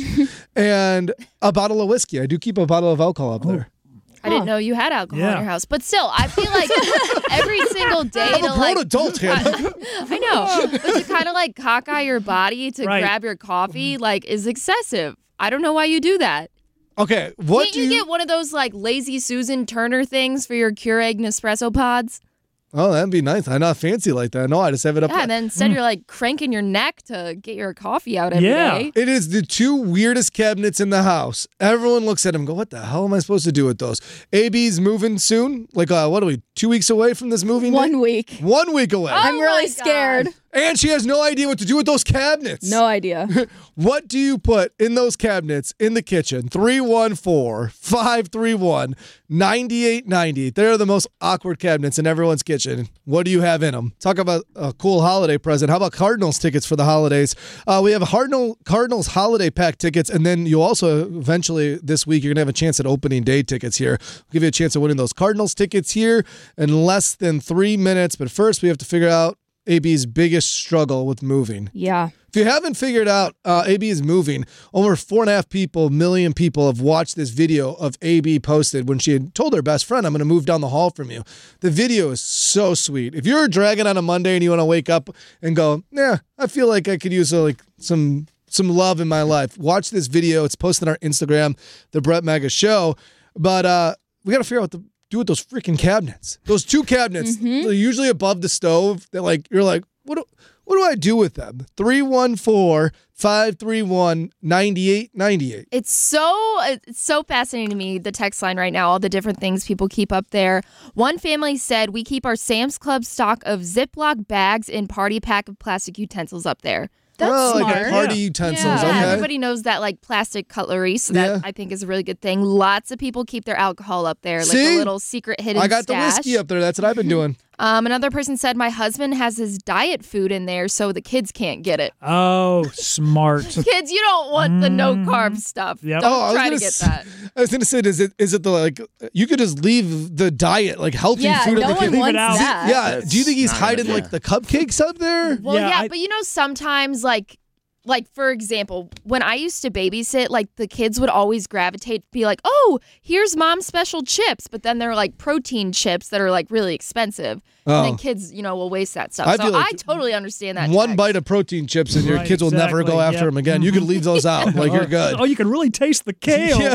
S6: and a bottle of whiskey. I do keep a bottle of alcohol up there.
S7: I didn't know you had alcohol in
S6: Yeah.
S7: your house, but still, I feel like every single day
S6: I'm a
S7: to
S6: grown
S7: like
S6: adult, Hannah.
S7: I know, but to kind of like cockeye your body to
S6: Right.
S7: grab your coffee like is excessive. I don't know why you do that.
S6: Okay, what
S7: Can't
S6: do
S7: you,
S6: you?
S7: get one of those like lazy Susan Turner things for your Keurig Nespresso pods?
S6: Oh, that'd be nice. I'm not fancy like that. No, I just have it up
S7: Yeah,
S6: there.
S7: and then instead you're like cranking your neck to get your coffee out every day.
S6: It is the two weirdest cabinets in the house. Everyone looks at them and go, what the hell am I supposed to do with those? A B's moving soon. Like, uh, what are we, two weeks away from this moving?
S8: One
S6: day?
S8: week.
S6: One week away.
S8: I'm really scared.
S6: And she has no idea what to do with those cabinets.
S8: No idea.
S6: What do you put in those cabinets in the kitchen? three one four, five three one, nine eight nine eight. They're the most awkward cabinets in everyone's kitchen. What do you have in them? Talk about a cool holiday present. How about Cardinals tickets for the holidays? Uh, we have Cardinal, Cardinals holiday pack tickets, and then you'll also eventually this week, you're going to have a chance at opening day tickets here. We'll give you a chance of winning those Cardinals tickets here in less than three minutes. But first, we have to figure out A B's biggest struggle with moving.
S8: Yeah.
S6: If you haven't figured out, uh, A B is moving. Over four and a half people, million people have watched this video of A B posted when she had told her best friend, I'm going to move down the hall from you. The video is so sweet. If you're dragging on a Monday and you want to wake up and go, yeah, I feel like I could use uh, like some some love in my life, watch this video. It's posted on our Instagram, The Brett Mega Show. But uh, we got to figure out what to do with those freaking cabinets. Those two cabinets,
S8: Mm-hmm.
S6: they're usually above the stove. They're like, you're like, what do, what do I do with them? three one four, five three one, nine eight nine eight.
S7: It's so it's so fascinating to me, the text line right now, all the different things people keep up there. One family said, we keep our Sam's Club stock of Ziploc bags and party pack of plastic utensils up there. That's
S6: Oh, like
S7: smart.
S6: a party utensils.
S7: Yeah,
S6: Okay.
S7: everybody knows that like plastic cutlery, so that
S6: Yeah.
S7: I think is a really good thing. Lots of people keep their alcohol up there, like
S6: See?
S7: a little secret hidden
S6: I got
S7: stash.
S6: the whiskey up there. That's what I've been doing.
S7: Um, another person said, my husband has his diet food in there, so the kids can't get it.
S10: Oh, smart.
S7: Kids, you don't want the no carb stuff.
S10: Yep.
S7: Don't
S6: Oh, I was
S7: try to
S6: gonna
S7: get
S6: s-
S7: that.
S6: I was gonna say, is it is it the like you could just leave the diet like healthy
S8: Yeah,
S6: food
S8: no
S6: at the
S8: one
S6: kid.
S8: wants
S10: out.
S8: that.
S6: Yeah.
S9: That's
S6: Do you think he's
S9: not
S6: hiding
S9: good,
S6: like
S9: yeah.
S6: the cupcakes up there?
S7: Well,
S10: Yeah,
S7: yeah,
S10: I-
S7: but you know, sometimes like, like for example, when I used to babysit, like the kids would always gravitate, be like, "Oh, here's mom's special chips," but then they're like protein chips that are like really expensive, and
S6: Oh.
S7: then kids, you know, will waste that stuff.
S6: I
S7: so
S6: feel like
S7: I totally understand that.
S6: One
S7: text.
S6: bite of protein chips and your
S10: Right,
S6: kids will never go
S10: exactly,
S6: after
S10: yep.
S6: them again. You could leave those out. Like you're good.
S10: Oh, you can really taste the kale.
S6: Yeah,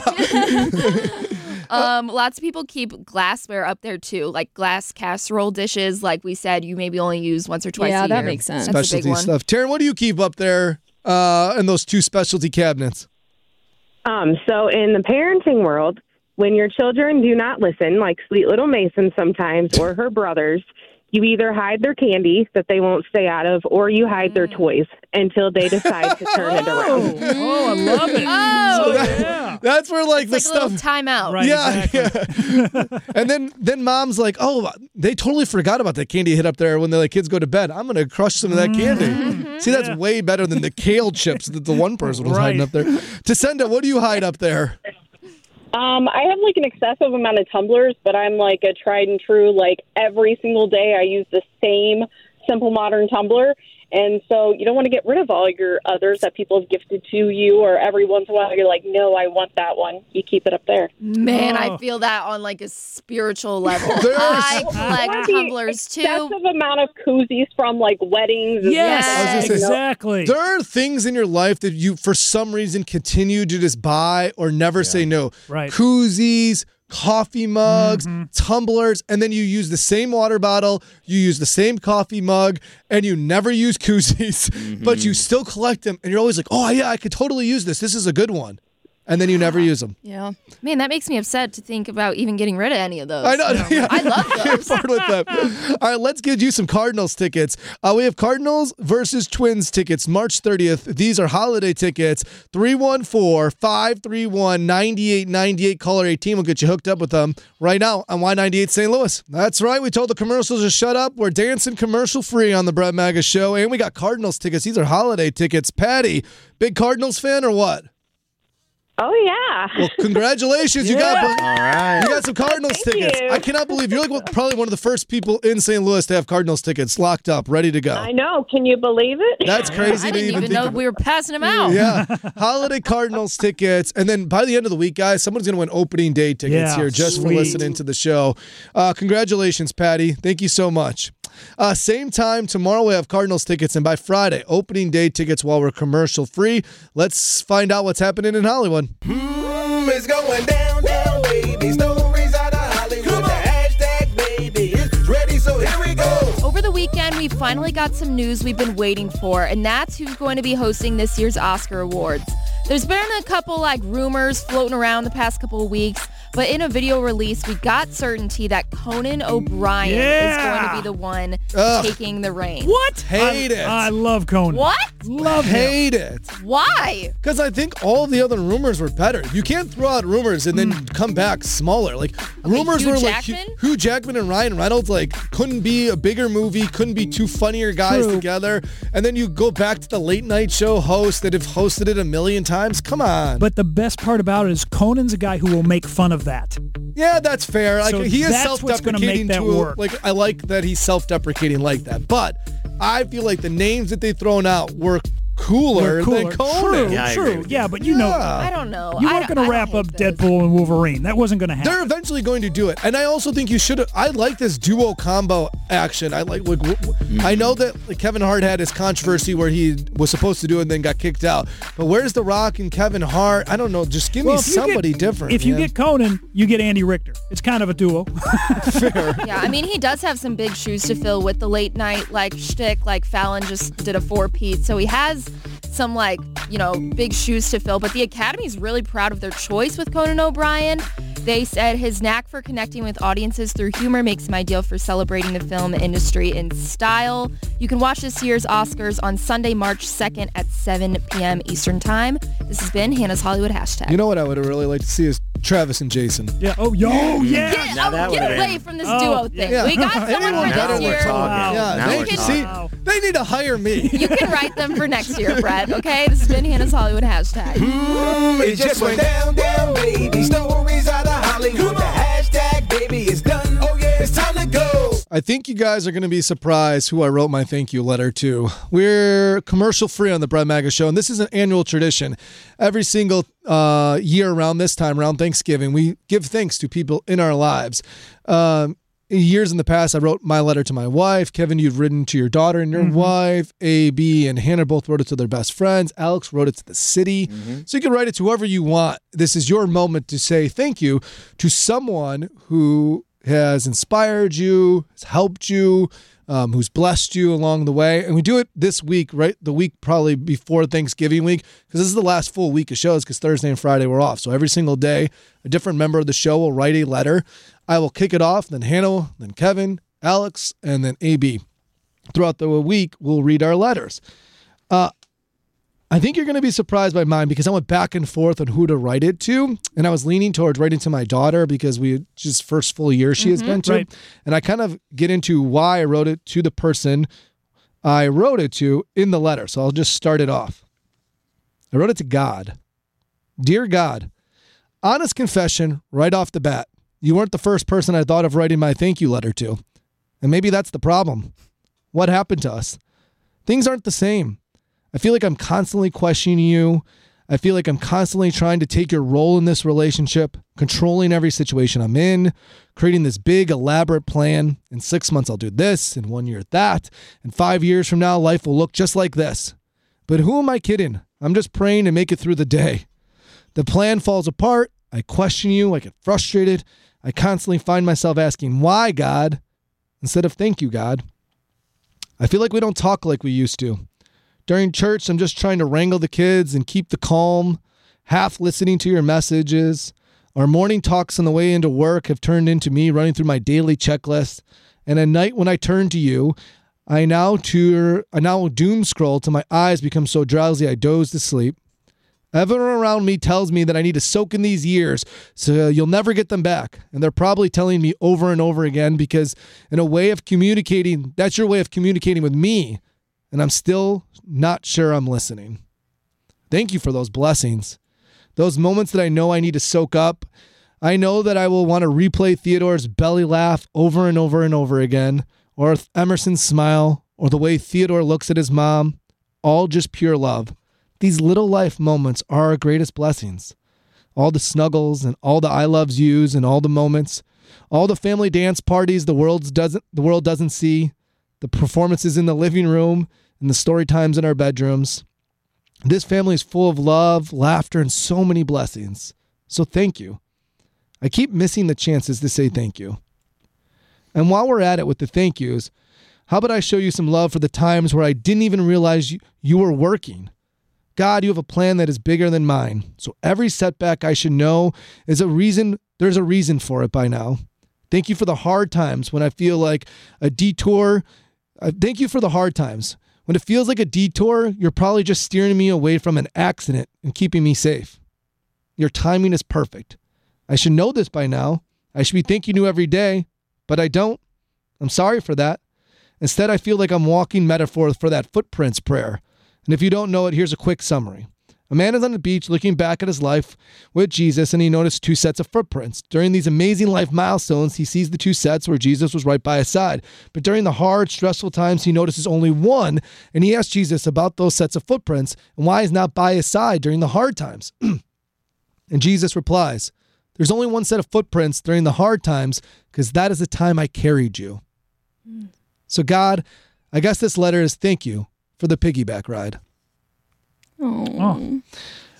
S6: yeah.
S7: Um, lots of people keep glassware up there too, like glass casserole dishes. Like we said, you maybe only use once or twice
S8: Yeah,
S7: a
S8: that
S7: year.
S8: makes sense.
S7: That's a big
S6: Specialty
S7: one.
S6: stuff. Taryn, what do you keep up there uh, in those two specialty cabinets?
S16: Um, so in the parenting world, when your children do not listen, like sweet little Mason sometimes, or her brothers, you either hide their candy that they won't stay out of, or you hide their toys until they decide to turn it around.
S10: Oh, I love it.
S7: Oh,
S6: So that- That's where like the
S7: it's like a little
S6: stuff.
S7: timeout.
S10: Right,
S6: yeah,
S10: exactly.
S6: yeah. And then then mom's like, oh, they totally forgot about that candy hit up there when the like, kids go to bed. I'm gonna crush some of that candy. See, that's
S10: Yeah.
S6: way better than the kale chips that the one person was
S10: Right.
S6: hiding up there. Tasenda, what do you hide up there?
S14: Um, I have like an excessive amount of tumblers, but I'm like a tried and true, like every single day I use the same Simple Modern tumbler. And so you don't want to get rid of all your others that people have gifted to you, or every once in a while you're like, no, I want that one. You keep it up there.
S7: Man,
S10: Oh.
S7: I feel that on like a spiritual level.
S6: There's-
S7: I
S14: Or
S7: collect
S14: the
S7: tumblers too.
S14: excessive amount of koozies from like weddings. and
S10: Yes,
S14: stuff,
S6: I was gonna say,
S14: you know?
S10: exactly.
S6: There are things in your life that you, for some reason, continue to just buy or never say no.
S10: Right.
S6: Koozies, coffee mugs,
S10: Mm-hmm.
S6: tumblers, and then you use the same water bottle, you use the same coffee mug, and you never use koozies, but you still collect them, and you're always like, oh, yeah, I could totally use this. This is a good one. And then you never use them.
S7: Yeah. Man, that makes me upset to think about even getting rid of any of those.
S6: I know. Yeah.
S7: I love those.
S6: Part with them. All right, let's get you some Cardinals tickets. Uh, we have Cardinals versus Twins tickets, March thirtieth. These are holiday tickets. three one four, five three one, nine eight nine eight. Caller eighteen will get you hooked up with them right now on Y ninety-eight Saint Louis. That's right. We told the commercials to shut up. We're dancing commercial free on the Brett Maga Show. And we got Cardinals tickets. These are holiday tickets. Patty, big Cardinals fan or what?
S16: Oh, yeah.
S6: Well, congratulations. You got
S9: All right.
S6: you got some Cardinals
S16: Thank
S6: tickets.
S16: you.
S6: I cannot believe you're like one- probably one of the first people in Saint Louis to have Cardinals tickets locked up, ready to go.
S16: I know. Can you believe it?
S6: That's crazy
S7: I
S6: to
S7: didn't
S6: even
S7: even
S6: think
S7: know
S6: of.
S7: we were passing them out.
S6: Yeah. Holiday Cardinals tickets. And then by the end of the week, guys, someone's going to win opening day tickets
S10: Yeah,
S6: here just for
S10: sweet.
S6: listening to the show. Uh, congratulations, Patty. Thank you so much. Uh, same time tomorrow, we have Cardinals tickets. And by Friday, opening day tickets while we're commercial free. Let's find out what's happening in Hollywood.
S3: It's going down, down, baby. Stories out of Hollywood. The hashtag, baby, is ready, so here we go.
S7: Over the weekend, we finally got some news we've been waiting for, and that's who's going to be hosting this year's Oscar Awards. There's been a couple like rumors floating around the past couple of weeks, but in a video release, we got certainty that Conan O'Brien
S10: Yeah.
S7: is going to be the one
S6: Ugh.
S7: taking the reins.
S10: What?
S6: Hate
S10: I,
S6: it.
S10: I love Conan.
S7: What?
S10: Love him.
S6: Hate it.
S7: Why?
S6: Because I think all the other rumors were better. You can't throw out rumors and then come back smaller. Like rumors
S7: Hugh
S6: were
S7: Jackman?
S6: like Hugh, Hugh Jackman and Ryan Reynolds like couldn't be a bigger movie, couldn't be two funnier guys
S10: True.
S6: together. And then you go back to the late night show hosts that have hosted it a million times. Come on.
S10: But the best part about it is Conan's a guy who will make fun of that.
S6: yeah, that's fair. Like
S10: So
S6: he is
S10: that's what's gonna
S6: self-deprecating
S10: make that
S6: to a-
S10: work.
S6: like I like that he's self-deprecating like that. But I feel like the names that they thrown out were cooler,
S10: We're cooler.
S6: than Conan.
S10: True,
S9: Yeah, I agree
S10: true.
S9: with
S10: Yeah, but you know,
S7: I don't know.
S10: you
S7: I
S10: weren't
S7: don't-
S10: going
S7: I
S10: to wrap
S7: don't
S10: up
S7: hate this.
S10: Deadpool and Wolverine. That wasn't going to happen.
S6: They're eventually going to do it, and I also think you should. I like this duo combo action. I like. like w- w- I know that like, Kevin Hart had his controversy where he was supposed to do it and then got kicked out. But where's The Rock and Kevin Hart? I don't know. Just give
S10: Well,
S6: me
S10: if you
S6: somebody
S10: get-
S6: different.
S10: If you
S6: man.
S10: get Conan, you get Andy Richter. It's kind of a duo.
S6: fair,
S7: Yeah, I mean, he does have some big shoes to fill with the late night like shtick. Like Fallon just did a four-peat, so he has some like you know big shoes to fill. But the Academy's really proud of their choice with Conan O'Brien. They said his knack for connecting with audiences through humor makes him ideal for celebrating the film industry in style. You can watch this year's Oscars on Sunday, March second at seven p.m. Eastern Time. This has been Hannah's Hollywood Hashtag.
S6: you know what I would really like to see is Travis and Jason.
S10: Yeah. Oh, yo, yeah.
S7: Get,
S9: Now
S7: oh,
S9: that
S7: get
S9: would've
S7: away
S9: been-
S7: from this
S10: Oh,
S7: duo thing.
S6: yeah.
S7: We got someone
S6: Anyone
S7: for
S6: better
S7: this
S6: we're
S7: year.
S6: talking.
S10: Wow.
S6: Yeah,
S9: Now
S6: they
S9: we're
S6: can
S9: talking.
S6: see.
S10: Wow.
S6: They need to hire me.
S7: You can write them for next year, Brett. Okay, this has been Hannah's Hollywood Hashtag.
S3: It just went down, down, baby. Stories out of Hollywood. The hashtag, baby, is done. Oh, yeah, it's time to go.
S6: I think you guys are going to be surprised who I wrote my thank you letter to. We're commercial free on the Brett Maga Show, and this is an annual tradition. Every single uh, year around this time, around Thanksgiving, we give thanks to people in our lives. Um, years in the past, I wrote my letter to my wife. Kevin, you've written to your daughter and your wife. A B and Hannah both wrote it to their best friends. Alex wrote it to the city. So you can write it to whoever you want. This is your moment to say thank you to someone who has inspired you, has helped you, um, who's blessed you along the way. And we do it this week, right? The week probably before Thanksgiving week, because this is the last full week of shows because Thursday and Friday we're off. So every single day, a different member of the show will write a letter. I will kick it off, then Hannah, then Kevin, Alex, and then A B. Throughout the week, we'll read our letters. Uh, I think you're going to be surprised by mine because I went back and forth on who to write it to. And I was leaning towards writing to my daughter because we just first full year she has been to.
S10: Right.
S6: And I kind of get into why I wrote it to the person I wrote it to in the letter. So I'll just start it off. I wrote it to God. Dear God, Honest confession right off the bat. You weren't the first person I thought of writing my thank you letter to. And maybe that's the problem. What happened to us? Things aren't the same. I feel like I'm constantly questioning you. I feel like I'm constantly trying to take your role in this relationship, controlling every situation I'm in, creating this big, elaborate plan. In six months, I'll do this. In one year, that. And five years from now, life will look just like this. But who am I kidding? I'm just praying to make it through the day. The plan falls apart. I question you. I get frustrated. I constantly find myself asking, why, God? Instead of thank you, God. I feel like we don't talk like we used to. During church, I'm just trying to wrangle the kids and keep the calm, half listening to your messages. Our morning talks on the way into work have turned into me running through my daily checklist. And at night when I turn to you, I now, tour, I now doom scroll till my eyes become so drowsy I doze to sleep. Everyone around me tells me that I need to soak in these years so you'll never get them back. And they're probably telling me over and over again because in a way of communicating, that's your way of communicating with me. And I'm still not sure I'm listening. Thank you for those blessings. Those moments that I know I need to soak up. I know that I will want to replay Theodore's belly laugh over and over and over again, or Emerson's smile, or the way Theodore looks at his mom. All just pure love. These little life moments are our greatest blessings. All the snuggles and all the I loves yous and all the moments, all the family dance parties the world doesn't the world doesn't see, the performances in the living room, and the story times in our bedrooms. This family is full of love, laughter, and so many blessings. So thank you. I keep missing the chances to say thank you. And while we're at it with the thank yous, how about I show you some love for the times where I didn't even realize you, you were working? God, you have a plan that is bigger than mine. So every setback I should know is a reason, there's a reason for it by now. Thank you for the hard times when I feel like a detour. Uh, thank you for the hard times. When it feels like a detour, you're probably just steering me away from an accident and keeping me safe. Your timing is perfect. I should know this by now. I should be thanking you every day, but I don't. I'm sorry for that. Instead, I feel like I'm walking metaphor for that footprints prayer. And if you don't know it, here's a quick summary. A man is on the beach looking back at his life with Jesus, and he noticed two sets of footprints. During these amazing life milestones, he sees the two sets where Jesus was right by his side. But during the hard, stressful times, he notices only one, and he asks Jesus about those sets of footprints and why he's not by his side during the hard times. And Jesus replies, there's only one set of footprints during the hard times because that is the time I carried you. Mm. So God, I guess this letter is thank you for the piggyback ride.
S8: Oh.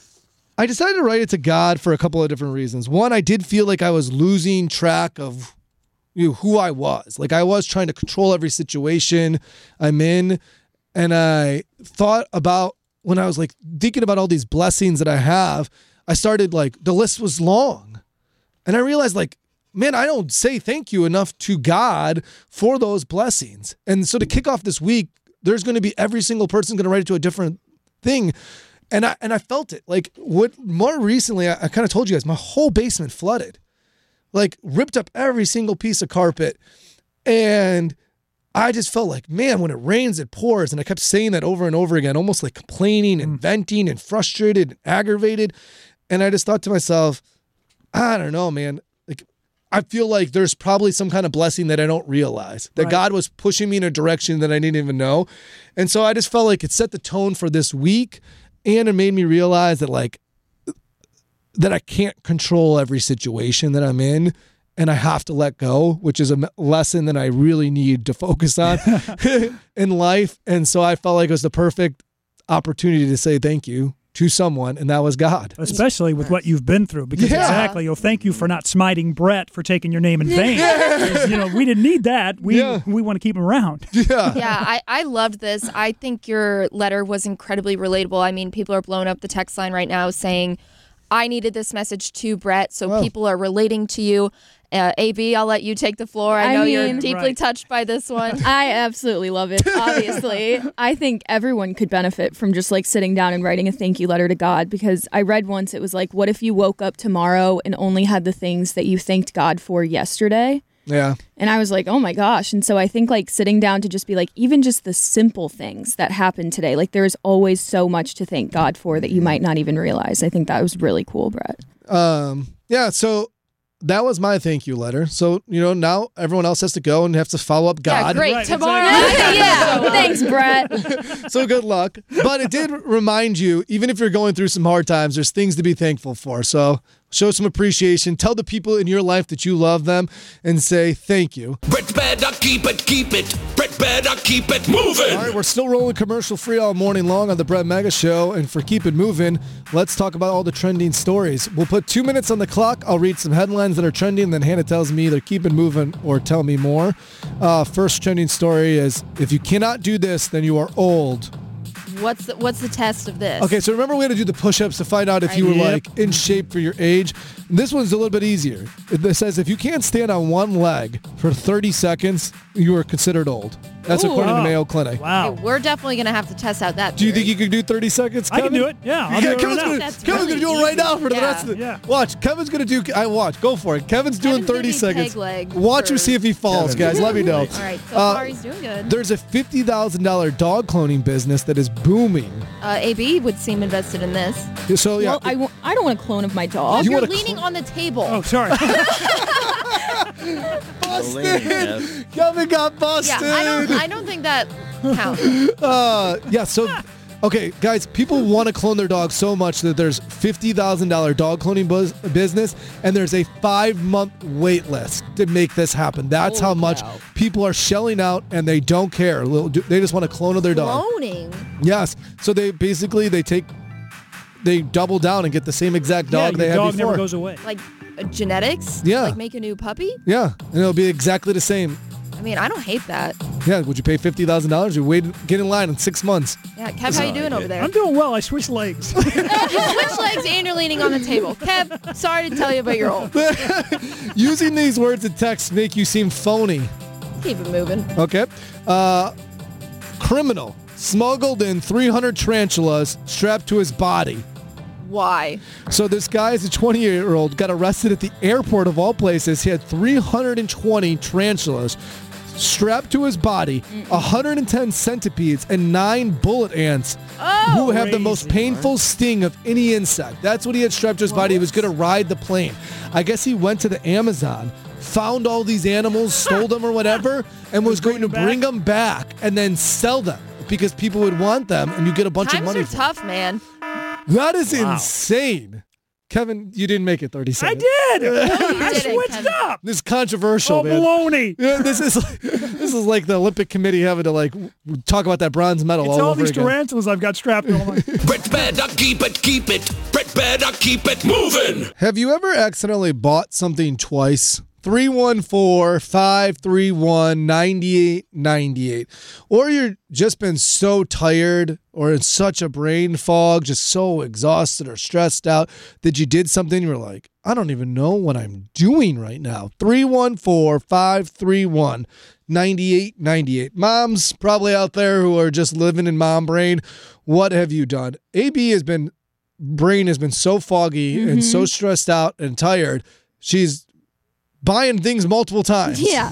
S6: I decided to write it to God for a couple of different reasons. One, I did feel like I was losing track of you know, who I was. Like I was trying to control every situation I'm in. And I thought about when I was like thinking about all these blessings that I have, I started like, the list was long. And I realized like, man, I don't say thank you enough to God for those blessings. And so to kick off this week, there's going to be every single person going to write it to a different thing. And I and I felt it. Like what more recently, I, I kind of told you guys, my whole basement flooded. Like ripped up every single piece of carpet. And I just felt like, man, when it rains, it pours. And I kept saying that over and over again, almost like complaining and venting and frustrated and aggravated. And I just thought to myself, I don't know, man. Like I feel like there's probably some kind of blessing that I don't realize, that right. God was pushing me in a direction that I didn't even know. And so I just felt like it set the tone for this week. And it made me realize that like, that I can't control every situation that I'm in and I have to let go, which is a lesson that I really need to focus on in life. And so I felt like it was the perfect opportunity to say thank you to someone, and that was God.
S10: Especially with what you've been through, because
S6: yeah.
S10: exactly, you'll thank you for not smiting Brett for taking your name in vain. Yeah. You know, we didn't need that. We yeah. we want to keep him around.
S6: Yeah,
S7: yeah. I, I loved this. I think your letter was incredibly relatable. I mean, people are blowing up the text line right now saying, I needed this message to Brett, so oh. people are relating to you. Uh, A B, I'll let you take the floor. I, I know mean, you're deeply right. touched by this one.
S8: I absolutely love it, obviously. I think everyone could benefit from just like sitting down and writing a thank you letter to God, because I read once it was like, what if you woke up tomorrow and only had the things that you thanked God for yesterday?
S6: Yeah.
S8: And I was like, oh my gosh. And so I think like sitting down to just be like, even just the simple things that happened today, like there's always so much to thank God for that you might not even realize. I think that was really cool, Brett.
S6: Um, yeah, so that was my thank you letter. So, you know, now everyone else has to go and have to follow up God.
S7: Yeah, great.
S10: Right,
S7: Tomorrow.
S8: yeah, yeah. Thanks, Brett.
S6: So good luck. But it did remind you, even if you're going through some hard times, there's things to be thankful for. So show some appreciation. Tell the people in your life that you love them and say thank you.
S3: Brett better keep it, keep it. Brett better keep it moving.
S6: All right, we're still rolling commercial free all morning long on the Brett Mega Show. And for Keep It Moving, let's talk about all the trending stories. We'll put two minutes on the clock. I'll read some headlines that are trending. Then Hannah tells me either keep it moving or tell me more. Uh, first trending story is, if you cannot do this, then you are old.
S7: What's the, what's the test of this?
S6: Okay, so remember we had to do the push-ups to find out if you were
S10: Yep.
S6: like in shape for your age. This one's a little bit easier. It says if you can't stand on one leg for thirty seconds, you are considered old. That's
S7: Ooh.
S6: according to
S10: Wow.
S6: Mayo Clinic.
S10: Wow.
S7: Okay, we're definitely going to have to test out that
S6: Do you
S7: theory.
S6: think you could do thirty seconds,
S10: I
S6: Kevin?
S10: can do it. Yeah, I'll do it
S6: Kevin's
S10: right
S6: gonna,
S10: now.
S7: That's
S6: Kevin's
S7: really
S6: gonna do it right now
S7: easy.
S6: for the
S7: Yeah.
S6: rest of the.
S10: Yeah.
S6: Watch, Kevin's gonna do. I watch. Go for it. Kevin's doing
S7: Kevin's
S6: thirty
S7: gonna do
S6: seconds.
S7: peg leg
S6: Watch
S7: for-
S6: him see if he falls,
S9: Kevin.
S6: guys. Let me know.
S7: All right, so
S6: Uh,
S7: far he's doing good.
S6: There's a fifty thousand dollar dog cloning business that is booming.
S7: Uh, A B would seem invested in this.
S6: So yeah,
S8: Well, I, w- I don't want a clone of my dog.
S6: You
S7: You're
S6: wanna
S7: leaning on the table.
S10: Oh, sorry.
S6: busted. Kevin got busted.
S7: yeah, I don't. I don't think that counts.
S6: Uh, yeah, so, okay, guys, people want to clone their dog so much that there's fifty thousand dollar dog cloning buzz- business, and there's a five-month wait list to make this happen. That's how
S7: Holy
S6: much
S7: cow.
S6: people are shelling out, and they don't care. Little- They just want to clone their dog.
S7: Cloning.
S6: Yes. So they basically, they take, they double down and get the same exact
S10: yeah,
S6: dog they
S10: your
S6: had
S10: dog
S6: before.
S10: never goes away.
S7: Like uh, genetics.
S6: Yeah.
S7: Like make a new puppy.
S6: Yeah, and it'll be exactly the same.
S7: I mean, I don't hate that.
S6: Yeah, would you pay fifty thousand dollars? You wait, get in line in six months.
S7: Yeah, Kev, how you doing over there?
S10: I'm doing well. I switched legs.
S7: You switch legs and you're leaning on the table. Kev, sorry to tell you about your old.
S6: Using these words in text make you seem phony.
S7: Keep it moving.
S6: Okay. Uh, criminal smuggled in three hundred tarantulas strapped to his body.
S7: Why?
S6: So this guy is a twenty-year-old, got arrested at the airport of all places. He had three hundred twenty tarantulas strapped to his body, one hundred ten centipedes, and nine bullet ants
S7: Oh,
S6: who have the most
S10: crazy.
S6: painful sting of any insect. That's what he had strapped to his body. He was going to ride the plane. I guess he went to the Amazon, found all these animals, stole them or whatever, and was going to
S10: them
S6: bring them back and then sell them because people would want them and you get a bunch
S7: Times
S6: of money
S7: are
S6: for
S7: tough, man.
S6: them. That is
S10: Wow.
S6: insane. Kevin, you didn't make it thirty
S10: I
S6: seconds.
S10: did.
S7: you
S10: I
S7: didn't,
S10: switched
S7: Kevin.
S10: up.
S6: This is controversial,
S10: Oh,
S6: man.
S10: baloney.
S6: Yeah, this is like, this is like the Olympic Committee having to like talk about that bronze medal
S10: It's
S6: all
S10: all
S6: over
S10: these
S6: again.
S10: tarantulas I've got strapped on. my-
S3: Brett better keep it, keep it. Brett better keep it moving.
S6: Have you ever accidentally bought something twice? three one four, five three one, nine eight nine eight. Or you're just been so tired or in such a brain fog, just so exhausted or stressed out that you did something you're like, I don't even know what I'm doing right now. three one four, five three one, nine eight nine eight. Moms probably out there who are just living in mom brain. What have you done? A B has been, brain has been so foggy and so stressed out and tired. She's buying things multiple times.
S8: Yeah.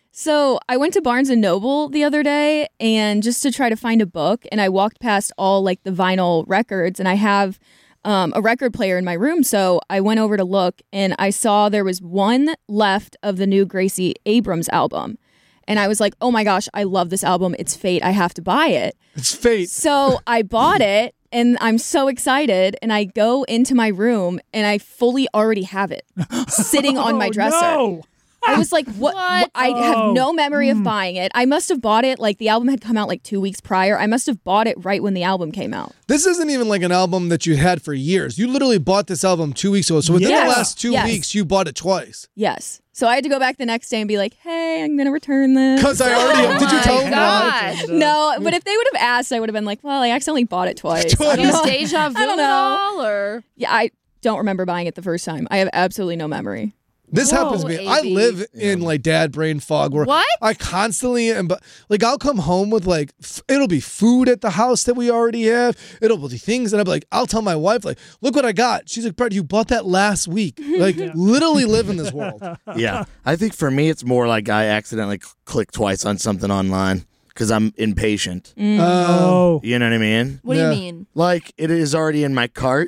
S8: So I went to Barnes and Noble the other day and just to try to find a book, and I walked past all like the vinyl records, and I have um, a record player in my room. So I went over to look, and I saw there was one left of the new Gracie Abrams album. And I was like, oh my gosh, I love this album. It's fate. I have to buy it.
S6: It's fate.
S8: So I bought it, and I'm so excited. And I go into my room, and I fully already have it sitting on my
S10: Oh,
S8: dresser.
S10: no.
S8: I was like, what?
S7: What?
S8: I
S10: Oh.
S8: have no memory of buying it. I must have bought it, like the album had come out like two weeks prior. I must have bought it right when the album came out.
S6: This isn't even like an album that you had for years. You literally bought this album two weeks ago. So within
S8: Yes.
S6: the last two
S8: Yes.
S6: weeks, you bought it twice.
S8: Yes. So I had to go back the next day and be like, hey, I'm going to return this.
S6: Because I already,
S7: Oh
S6: did you
S7: my
S6: tell them?
S7: God.
S8: No, but if they would have asked, I would have been like, well, I accidentally bought it twice. I don't
S7: Is
S8: know.
S7: deja vu
S8: I don't
S7: at
S8: know.
S7: all, or
S8: Yeah, I don't remember buying it the first time. I have absolutely no memory.
S6: This
S7: Whoa,
S6: happens to me.
S7: A B.
S6: I live in like dad brain fog where
S7: What?
S6: I constantly am, but like I'll come home with like, f- it'll be food at the house that we already have. It'll be things. And I'll be like, I'll tell my wife, like, look what I got. She's like, Brett, you bought that last week. Like literally live in this world.
S9: Yeah. I think for me, it's more like I accidentally cl- click twice on something online because I'm impatient.
S6: Um,
S10: Oh.
S9: You know what I mean?
S7: what
S6: Yeah.
S7: do you mean?
S9: Like it is already in my cart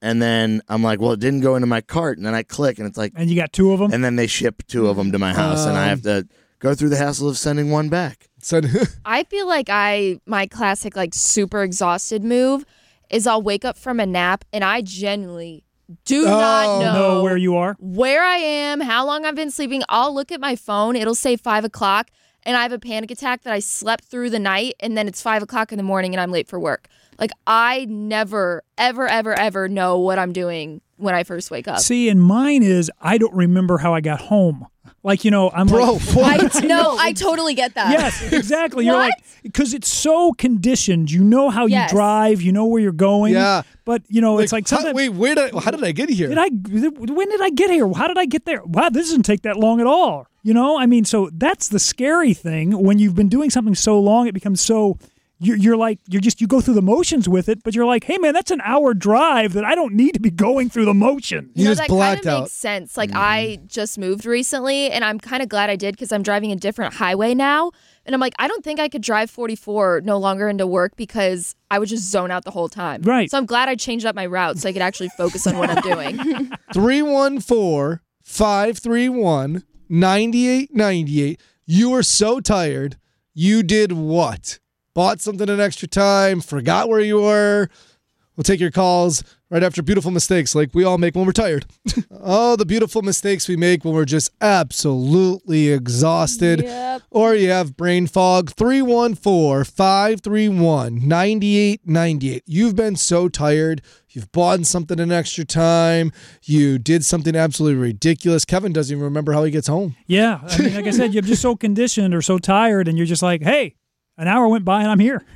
S9: and then I'm like, well, it didn't go into my cart, and then I click, and it's like,
S10: and you got two of them,
S9: and then they ship two of them to my house,
S6: Um,
S9: and I have to go through the hassle of sending one back.
S6: So
S7: I feel like I my classic like super exhausted move is I'll wake up from a nap and I genuinely do not know,
S10: know where you are,
S7: where I am, how long I've been sleeping. I'll look at my phone. It'll say five o'clock, and I have a panic attack that I slept through the night, and then it's five o'clock in the morning, and I'm late for work. Like, I never, ever, ever, ever know what I'm doing when I first wake up.
S10: See, and mine is I don't remember how I got home. Like, you know, I'm
S6: Bro,
S10: like,
S8: I, no, I totally get that.
S10: yes, exactly. You're
S8: What?
S10: like, because it's so conditioned. You know how
S8: Yes.
S10: you drive. You know where you're going.
S6: Yeah.
S10: But, you know, it's like
S6: how,
S10: sometimes.
S6: wait, where did I, how did I get here?
S10: Did I? When did I get here? How did I get there? Wow, this doesn't take that long at all. You know, I mean, so that's the scary thing. When you've been doing something so long, it becomes so. You're, you're like you're just you go through the motions with it, but you're like, hey man, that's an hour drive that I don't need to be going through the motion.
S7: You know, that kind of makes sense. Like, I just moved recently, and I'm kind of glad I did because I'm driving a different highway now. And I'm like, I don't think I could drive forty-four no longer into work because I would just zone out the whole time.
S10: Right.
S7: So I'm glad I changed up my route so I could actually focus on what I'm doing.
S6: three one four, five three one, nine eight nine eight. You were so tired. You did what? Bought something in extra time, forgot where you were. We'll take your calls right after beautiful mistakes like we all make when we're tired. Oh, the beautiful mistakes we make when we're just absolutely exhausted.
S8: Yep.
S6: Or you have brain fog. three one four, five three one, nine eight nine eight. You've been so tired. You've bought something in extra time. You did something absolutely ridiculous. Kevin doesn't even remember how he gets home.
S10: Yeah, I mean, like I said, you're just so conditioned or so tired, and you're just like, hey, an hour went by and I'm here.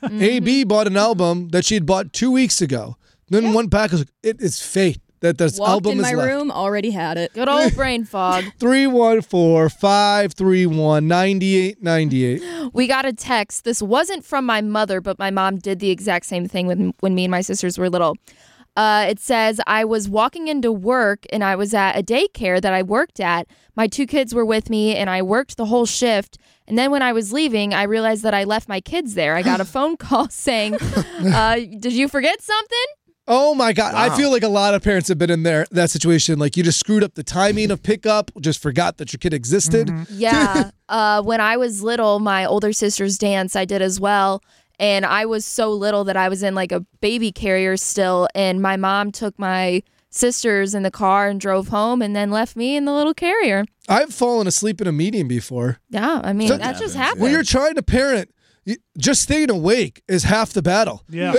S6: A B bought an album that she had bought two weeks ago. Then one pack was like, it is fate that this
S8: Walked
S6: album
S8: in
S6: is
S8: my
S6: left.
S8: room, already had it.
S7: Good old brain fog.
S6: three one four, five three one, nine eight nine eight.
S7: We got a text. This wasn't from my mother, but my mom did the exact same thing when, when me and my sisters were little. Uh, it says, I was walking into work and I was at a daycare that I worked at. My two kids were with me and I worked the whole shift. And then when I was leaving, I realized that I left my kids there. I got a phone call saying, uh, did you forget something?
S6: Oh my God.
S9: Wow.
S6: I feel like a lot of parents have been in there that situation. Like you just screwed up the timing of pickup, just forgot that your kid existed.
S7: Yeah. uh, when I was little, my older sister's dance, I did as well. And I was so little that I was in like a baby carrier still. And my mom took my sisters in the car and drove home and then left me in the little carrier.
S6: I've fallen asleep in a meeting before.
S7: Yeah. I mean,
S6: So-
S7: that just happened.
S6: When you're trying to parent, you- just staying awake is half the battle.
S10: Yeah.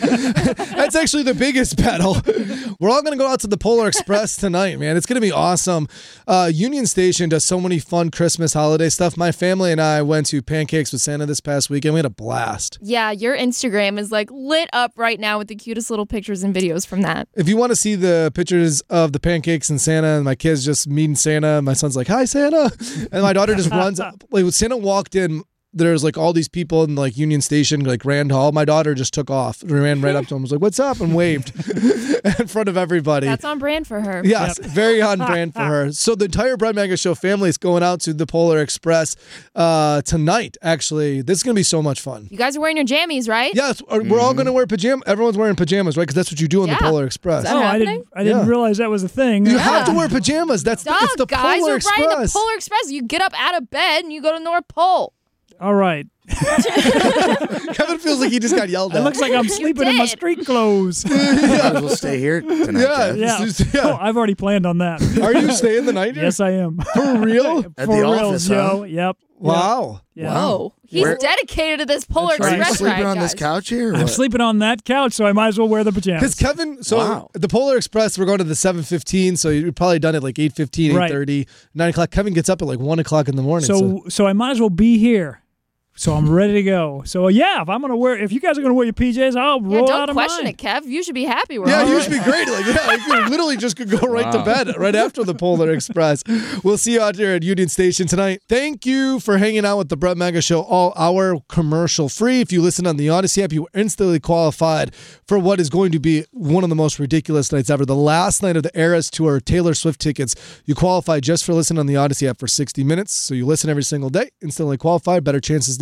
S6: That's actually the biggest battle. We're all going to go out to the Polar Express tonight, man. It's going to be awesome. Uh, Union Station does so many fun Christmas holiday stuff. My family and I went to Pancakes with Santa this past weekend. We had a blast.
S7: Yeah, your Instagram is like lit up right now with the cutest little pictures and videos from that.
S6: If you want to see the pictures of the pancakes and Santa and my kids just meeting Santa, my son's like, hi, Santa. And my daughter just runs up. Like when Santa walked in, there's like all these people in like Union Station, like Rand Hall. My daughter just took off, ran right up to him, was like, what's up? And waved in front of everybody.
S7: That's on brand for her.
S6: Yes, very on brand for her. So the entire Brett Mega Show family is going out to the Polar Express uh, tonight, actually. This is going to be so much fun.
S7: You guys are wearing your jammies, right?
S6: Yes, we're all going to wear pajamas. Everyone's wearing pajamas, right? Because that's what you do on
S7: Yeah.
S6: the Polar Express.
S7: Is that
S10: Oh, I
S7: happening?
S10: didn't. I didn't
S6: Yeah.
S10: realize that was a thing.
S6: You have to wear pajamas. That's the,
S7: Duh,
S6: it's the
S7: guys
S6: Polar
S7: are riding the
S6: Express.
S7: Polar Express. You get up out of bed and you go to North Pole.
S10: All right.
S6: Kevin feels like he just got yelled
S10: It
S6: at.
S10: looks like I'm sleeping in my
S7: did.
S10: street clothes.
S9: Might as well stay here tonight.
S6: Yeah.
S9: Kev.
S10: Yeah.
S6: This is- yeah.
S10: Oh, I've already planned on that.
S6: Are you staying the night here?
S10: Yes, I am.
S6: For real?
S9: At
S10: For
S9: the
S10: real,
S9: office,
S10: yo.
S9: huh?
S10: Yep.
S6: Wow.
S10: Yeah.
S8: Whoa.
S7: He's
S9: Where-
S7: dedicated to this Polar
S10: That's right.
S9: Are you
S7: Express
S9: sleeping
S7: ride,
S9: on this
S7: guys.
S9: couch here? Or
S10: I'm
S9: what?
S10: sleeping on that couch, so I might as well wear the
S6: Because
S10: pajamas.
S6: Kevin, so
S9: Wow.
S6: the Polar Express, we're going to the seven fifteen, so you've probably done it like eight fifteen,
S10: Right.
S6: eight thirty, nine o'clock. Kevin gets up at like one o'clock in the morning. So,
S10: So, so I might as well be here. So I'm ready to go. So yeah, if I'm gonna wear, if you guys are gonna wear your P Js, I'll
S7: Yeah,
S10: roll
S7: don't
S10: out of
S7: question
S10: mine.
S7: it, Kev. You should be happy. We're
S6: yeah,
S7: all
S6: you
S7: right.
S6: should be great. Like, yeah, like you literally just could go right to
S9: Wow.
S6: bed right after the Polar Express. We'll see you out there at Union Station tonight. Thank you for hanging out with the Brett Mega Show all hour commercial free. If you listen on the Odyssey app, you are instantly qualified for what is going to be one of the most ridiculous nights ever. The last night of the Eras Tour Taylor Swift tickets. You qualify just for listening on the Odyssey app for sixty minutes. So you listen every single day, instantly qualified, better chances to be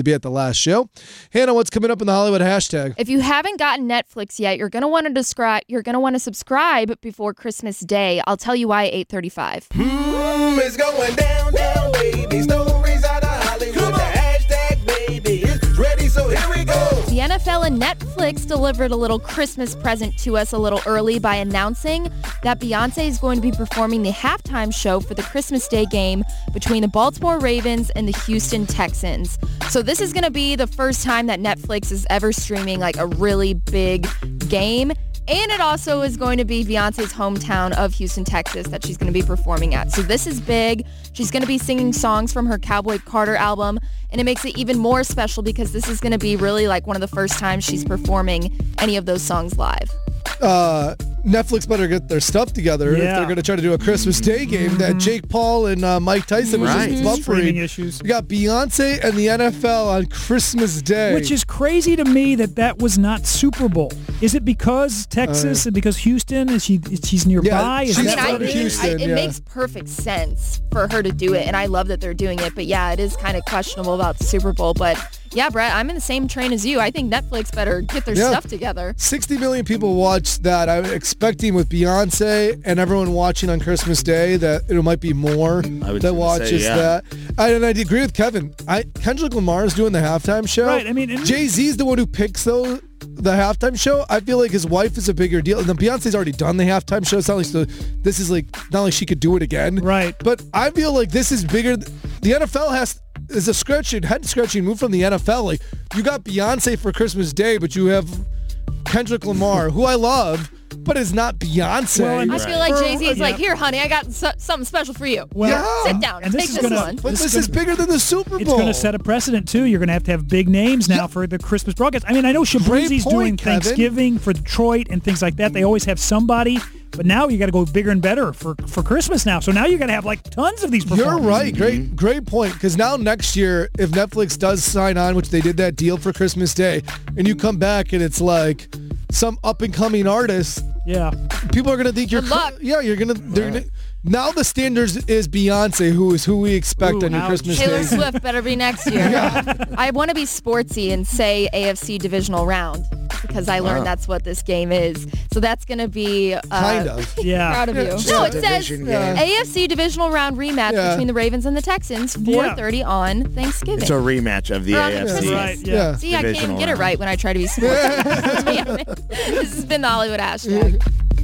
S6: be at the last show. Hannah, what's coming up in the Hollywood hashtag?
S7: If you haven't gotten Netflix yet, you're gonna want to describe. You're gonna want to subscribe before Christmas Day. I'll tell you why at eight thirty-five.
S3: Mm, it's going down, down, baby. Stories out of Hollywood. The hashtag, baby, is ready, so here we go.
S7: The N F L and Netflix delivered a little Christmas present to us a little early by announcing that Beyonce is going to be performing the halftime show for the Christmas Day game between the Baltimore Ravens and the Houston Texans. So this is going to be the first time that Netflix is ever streaming like a really big game. And it also is going to be Beyonce's hometown of Houston, Texas that she's going to be performing at. So this is big. She's going to be singing songs from her Cowboy Carter album. And it makes it even more special because this is going to be really like one of the first times she's performing any of those songs live.
S6: Uh, Netflix better get their stuff together if
S10: Yeah.
S6: they're going to try to do a Christmas Day game that Jake Paul and uh, Mike Tyson was
S9: Right.
S6: just
S10: Streaming
S6: buffering.
S10: issues.
S6: We got Beyonce and the N F L on Christmas Day.
S10: Which is crazy to me that that was not Super Bowl. Is it because Texas
S6: Uh,
S10: and because Houston? Is she? Is she's nearby? Is
S7: I
S10: that
S7: mean, I
S10: what it
S7: think
S10: is?
S7: I, it makes perfect sense for her to do it, and I love that they're doing it. But yeah, it is kind of questionable about the Super Bowl. But yeah, Brett, I'm in the same train as you. I think Netflix better get their
S6: Yeah.
S7: stuff together.
S6: sixty million people watched that. I'm expecting with Beyonce and everyone watching on Christmas Day that it might be more
S9: I was
S6: that
S9: gonna
S6: watches
S9: say, yeah.
S6: that. I, and I agree with Kevin. I Kendrick Lamar is doing the halftime show.
S10: Right, I mean, and-
S6: Jay-Z's the one who picks those. The halftime show, I feel like his wife is a bigger deal. And then Beyonce's already done the halftime show. It's not like so, this is like not like she could do it again.
S10: Right.
S6: But I feel like this is bigger. The N F L has is a scratching head scratching move from the N F L. Like you got Beyonce for Christmas Day, but you have Kendrick Lamar, who I love, but is not Beyonce.
S10: Well, and-
S7: I feel like
S6: For-
S7: Jay-Z is
S10: yeah.
S7: like, here, honey, I got so- something special for you.
S10: Well,
S6: Yeah.
S7: Sit down,
S10: and
S7: take
S10: this
S7: this,
S10: is gonna-
S7: one.
S6: But
S10: This
S6: this,
S10: is
S6: is bigger than the Super Bowl.
S10: It's going to set a precedent too. You're going to have to have big names now
S6: Yeah.
S10: for the Christmas broadcast. I mean, I know Shabrizi's
S6: point,
S10: doing
S6: Kevin.
S10: Thanksgiving for Detroit and things like that. They always have somebody, but now you got to go bigger and better for for Christmas now. So now you got to have like tons of these
S6: You're
S10: performers.
S6: right. Great, great point. Because now next year, if Netflix does sign on, which they did that deal for Christmas Day, and you come back and it's like some up and coming artist,
S10: Yeah.
S6: people are gonna think you're.
S7: Good luck.
S6: Yeah, you're gonna. They're gonna. Now the standards is Beyonce, who is who we expect
S10: Ooh,
S6: on your
S10: ouch.
S6: Christmas
S7: Taylor
S6: Day.
S7: Swift better be next year. I want to be sportsy and say A F C divisional round because I learned
S9: Wow.
S7: that's what this game is. So that's going to be uh,
S6: Kind of.
S10: Yeah.
S7: proud of you.
S9: Just
S7: No,
S9: a
S7: it says
S9: division game.
S7: A F C divisional round rematch
S6: Yeah.
S7: between the Ravens and the Texans, four thirty on Thanksgiving.
S9: It's a rematch of the
S7: Or on the
S9: A F C.
S7: Christmas.
S10: Right, yeah.
S6: Yeah.
S7: See, I can't even
S9: Divisional
S7: get it
S9: round.
S7: right when I try to be sportsy. Damn it. This has been the Hollywood hashtag.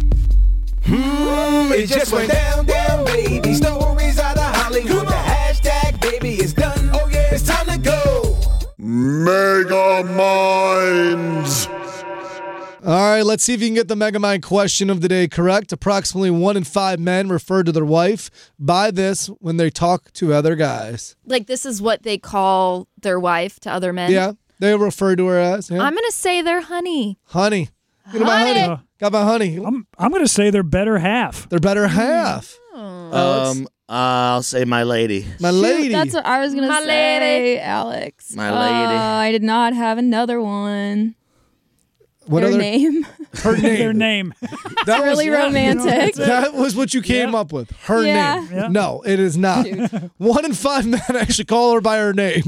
S3: Mm, it just went down, down, baby. Stories out of Hollywood. The hashtag, baby, is done. Oh yeah, it's time to go.
S12: Mega Minds.
S6: All right, let's see if you can get the Megamind question of the day correct. Approximately one in five men refer to their wife by this when they talk to other guys.
S7: Like, this is what they call their wife to other men.
S6: Yeah, they refer to her as yeah.
S7: I'm going to say they're honey.
S6: honey. Get my
S7: Honey.
S6: honey. Got my honey.
S10: I'm I'm going to say they're better half.
S6: They're better half.
S9: Um, I'll say my lady.
S6: My
S8: Shoot,
S6: lady.
S8: That's what I was gonna
S7: My
S8: say,
S7: lady.
S8: Alex.
S9: My
S8: Uh,
S9: lady.
S8: I did not have another one.
S6: what
S8: Their
S6: other
S8: name.
S6: her name?
S10: Their name.
S6: That was
S8: really romantic.
S6: That was what you came
S10: Yeah.
S6: up with. Her
S8: Yeah.
S6: name.
S10: Yeah.
S6: No, it is not. One in five men actually call her by her name.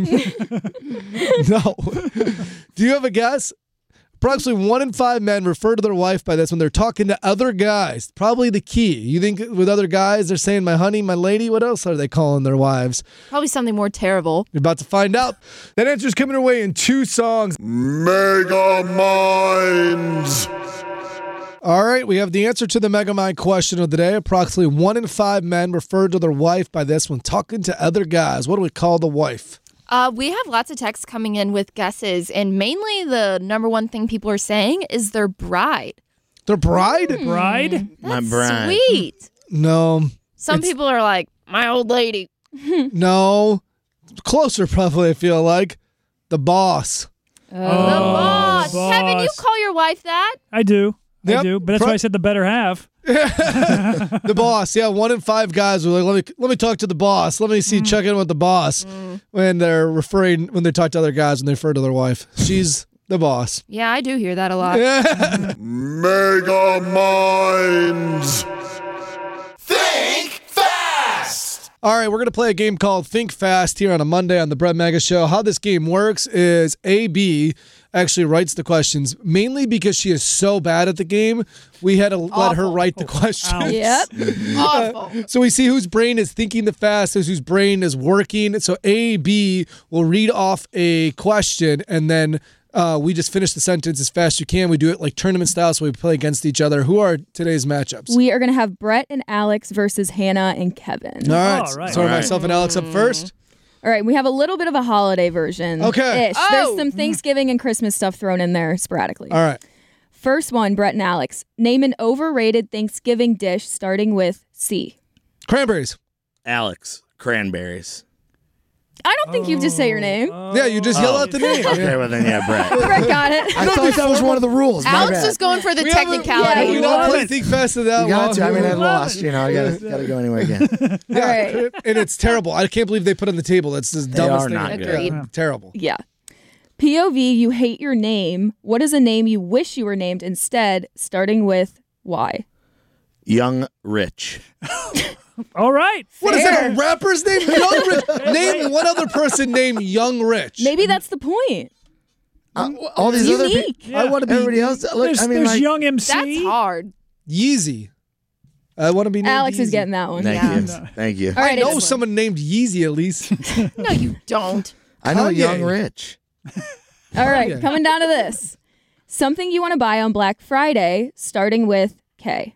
S6: No. Do you have a guess? Approximately one in five men refer to their wife by this when they're talking to other guys. Probably the key. You think with other guys, they're saying my honey, my lady? What else are they calling their wives?
S7: Probably something more terrible.
S6: You're about to find out. That answer's coming our way in two songs.
S12: Mega Minds.
S6: All right, we have the answer to the Megamind question of the day. Approximately one in five men refer to their wife by this when talking to other guys. What do we call the wife?
S7: Uh, we have lots of texts coming in with guesses, and mainly the number one thing people are saying is their bride.
S6: Their bride?
S10: Bride?
S9: My
S7: That's
S9: bride.
S7: sweet.
S6: No.
S7: Some
S6: It's-
S7: people are like, my old lady.
S6: No. Closer, probably, I feel like. The boss.
S7: The boss.
S10: boss.
S7: Kevin, you call your wife that?
S10: I do. I
S6: Yep.
S10: do. But that's
S6: Pro-
S10: why I said the better half.
S6: The boss. Yeah, one in five guys are like, let me let me talk to the boss. Let me see, check in with the boss when they're referring, when they talk to other guys, when they refer to their wife. She's the boss.
S7: Yeah, I do hear that a lot.
S12: Mega Minds.
S3: Think fast.
S6: All right, we're going to play a game called Think Fast here on a Monday on the Brett Mega Show. How this game works is A B actually writes the questions, mainly because she is so bad at the game. We had to
S7: Awful.
S6: let her write the questions.
S7: Yep. Awful.
S6: So we see whose brain is thinking the fastest, whose brain is working. So A B will read off a question, and then uh, we just finish the sentence as fast as you can. We do it like tournament style, so we play against each other. Who are today's matchups?
S8: We are going to have Brett and Alex versus Hannah and Kevin.
S6: All right.
S10: All right.
S6: So
S10: All right.
S6: myself and Alex up first.
S8: All right, we have a little bit of a holiday version.
S6: Okay.
S8: Ish.
S7: Oh.
S8: There's some Thanksgiving and Christmas stuff thrown in there sporadically.
S6: All right.
S8: First one, Brett and Alex. Name an overrated Thanksgiving dish starting with C.
S6: Cranberries.
S9: Alex, cranberries.
S8: I don't think you just say your name.
S6: Yeah, you just yell
S9: Oh.
S6: out the name.
S9: Okay, well then, yeah, Brett.
S8: Brett got it.
S17: I thought that was one of the rules. My
S7: Alex
S17: bad.
S7: was going for the
S6: We haven't-
S7: technicality.
S6: Yeah, we don't
S10: love
S6: play
S10: it.
S6: Think Fast to that
S17: You got to. I mean, I
S6: long.
S17: lost. You know, I gotta, gotta go anywhere again.
S6: Yeah,
S8: All right.
S6: and it's terrible. I can't believe they put it on the table. That's the dumbest
S9: are
S6: thing.
S9: not
S7: good.
S6: Yeah, terrible.
S8: Yeah. P O V, you hate your name. What is a name you wish you were named instead, starting with Y?
S9: Young Rich.
S10: All right.
S6: What is that, a rapper's name? Young Rich. Name one other person named Young Rich.
S8: Maybe that's the point.
S17: Uh, all these other
S8: Unique.
S17: people. I want to be. Everybody else. Look,
S10: There's,
S17: I mean,
S10: there's
S17: like,
S10: young M C.
S7: That's hard.
S6: Yeezy. I want to be named
S8: Alex is
S6: Yeezy.
S8: getting that one.
S9: Thank
S7: Yeah.
S9: you. Thank you.
S8: All right,
S6: I know
S8: it's-
S6: someone named Yeezy at least.
S7: No, you don't.
S17: I know
S6: Kanye.
S17: Young Rich.
S8: All right,
S6: Kanye.
S8: coming down to this. Something you want to buy on Black Friday, starting with K.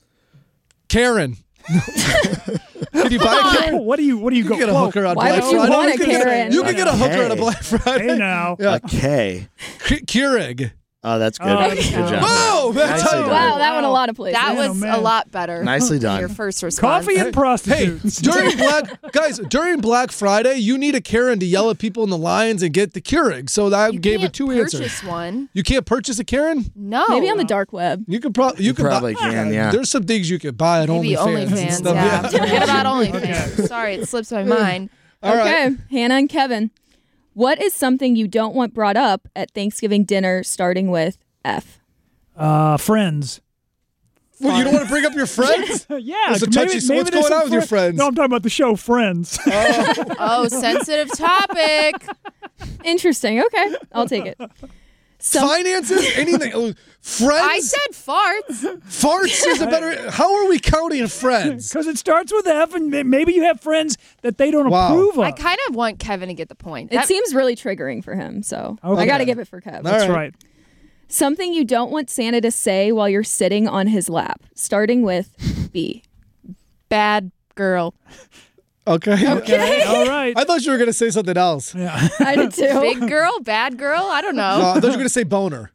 S6: Karen. Can you buy a Karen?
S10: Oh, what do you what do you
S6: You
S10: go
S6: can get a
S10: whoa.
S6: hooker on
S8: Why
S6: Black
S8: would you
S6: Friday.
S8: want a
S6: can get
S8: Karen?
S6: You can get a hooker on a
S9: Hey.
S6: Black Friday.
S10: Hey now.
S6: Yeah.
S9: A K.
S6: K- Keurig.
S9: Oh, that's good.
S10: Oh,
S9: Good
S10: that's good.
S9: job.
S6: Whoa, that's
S9: Nicely
S6: how-
S9: done.
S8: Wow, that went a lot of places.
S7: That
S10: Man, oh,
S7: was
S10: man.
S7: a lot better.
S9: Nicely
S7: than
S9: done.
S7: Your first response.
S10: Coffee and
S6: Hey,
S10: prostitutes.
S6: during Black guys, during Black Friday, you need a Karen to yell at people in the lines and get the Keurig. So I
S7: You
S6: gave it
S7: can't
S6: two
S7: purchase
S6: answers.
S7: one.
S6: You can't purchase a Karen?
S7: No.
S8: Maybe on the dark web.
S6: You could probably you, could
S9: probably
S6: buy,
S9: can, yeah.
S6: There's some things you could buy at
S7: Maybe
S6: OnlyFans. and
S7: OnlyFans.
S6: stuff.
S7: Yeah. Forget about OnlyFans. Sorry, it slips my mind.
S6: All
S8: okay,
S6: right.
S8: Hannah and Kevin. What is something you don't want brought up at Thanksgiving dinner, starting with F?
S10: Uh, friends.
S6: Well, you don't want to bring up your friends?
S10: Yeah.
S6: There's a
S10: maybe-
S6: touchy-
S10: maybe
S6: what's
S10: there's
S6: going
S10: some
S6: on with your
S10: fri-
S6: friends?
S10: No, I'm talking about the show Friends.
S7: Oh, sensitive topic.
S8: Interesting. Okay, I'll take it. Some-
S6: Finances? Anything? Oh, Friends?
S7: I said farts.
S6: Farts is a better. How are we counting friends?
S10: Because it starts with F, and may- maybe you have friends that they don't
S6: Wow.
S10: approve of.
S7: I kind of want Kevin to get the point.
S8: It
S7: That-
S8: seems really triggering for him, so
S10: Okay.
S8: I got to give it for Kev.
S6: All
S10: That's
S6: right.
S10: right.
S8: Something you don't want Santa to say while you're sitting on his lap, starting with B.
S7: bad girl.
S6: Okay.
S10: Okay. All right.
S6: I thought you were going to say something else. No,
S10: Yeah.
S8: I did too.
S7: Big girl, bad girl. I don't know.
S6: I thought you were going to say boner.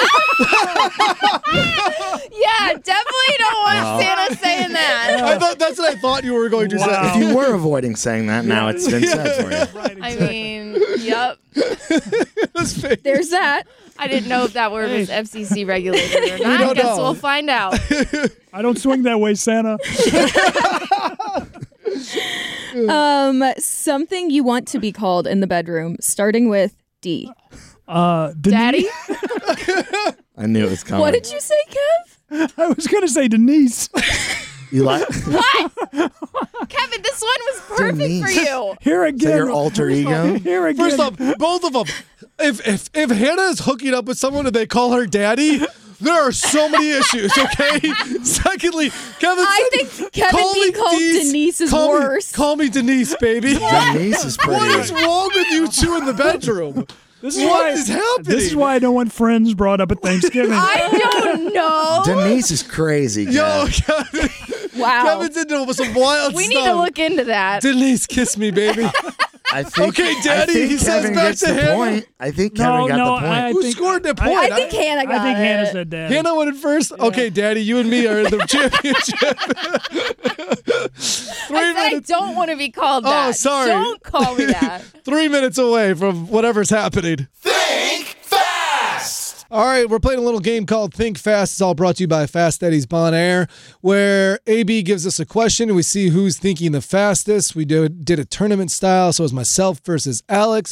S7: Yeah, definitely don't want
S9: Wow.
S7: Santa saying that.
S6: I thought that's what I thought you were going to
S10: Wow.
S9: If you were avoiding saying that, now it's been said for you.
S10: Right,
S7: I
S10: exactly.
S7: mean, yep.
S6: say.
S8: There's that.
S7: I didn't know if that word was F C C regulated or not. I
S6: don't
S7: guess
S6: know.
S7: we'll find out.
S10: I don't swing that way, Santa.
S8: Um, something you want to be called in the bedroom, starting with D.
S10: Uh,
S7: Daddy?
S9: I knew it was coming.
S8: What did you say, Kev?
S10: I was going to say Denise.
S9: You like
S7: What? Kevin, this one was perfect for
S9: Denise.
S7: you.
S10: Here
S9: so
S10: again.
S9: your alter ego?
S10: Here again.
S6: First off, both of them. If if if Hannah is hooking up with someone and they call her daddy, there are so many issues. Okay. Secondly, Kevin.
S8: I
S6: said,
S8: think Kevin
S6: call
S8: being
S6: me
S8: called
S6: Denise.
S8: Denise is
S6: call
S8: worse.
S6: Me, call me Denise, baby.
S9: Denise is pretty.
S6: What is wrong with you two in the bedroom?
S10: This is
S6: What
S10: why,
S6: is happening?
S10: This is why I don't want friends brought up at Thanksgiving.
S7: I don't know.
S9: Denise is crazy.
S6: Yo,
S9: Kev.
S6: Kevin.
S8: Wow.
S6: Kevin's into some wild
S7: We
S6: stuff.
S7: need to look into that.
S6: Denise, kiss me, baby.
S9: I think,
S6: Okay, Daddy,
S9: I think
S6: he says
S9: Kevin
S6: back
S9: gets
S6: to
S9: the
S6: Hannah.
S9: point. I think Kevin
S10: no,
S9: got
S10: no,
S9: the point.
S10: I, I
S6: Who
S10: think,
S6: scored the point?
S8: I think Hannah got
S10: I think
S8: it.
S10: Hannah said that.
S6: Hannah went in first. Okay, Daddy, you and me are in the championship. Three
S7: I said I
S6: minutes.
S7: don't want to be called
S6: Oh,
S7: that.
S6: sorry.
S7: Don't call me that.
S6: Three minutes away from whatever's happening.
S12: Think fast!
S6: All right, we're playing a little game called Think Fast. It's all brought to you by Fast Eddie's Bon Air, where A B gives us a question and we see who's thinking the fastest. We do, did a tournament style, so it was myself versus Alex.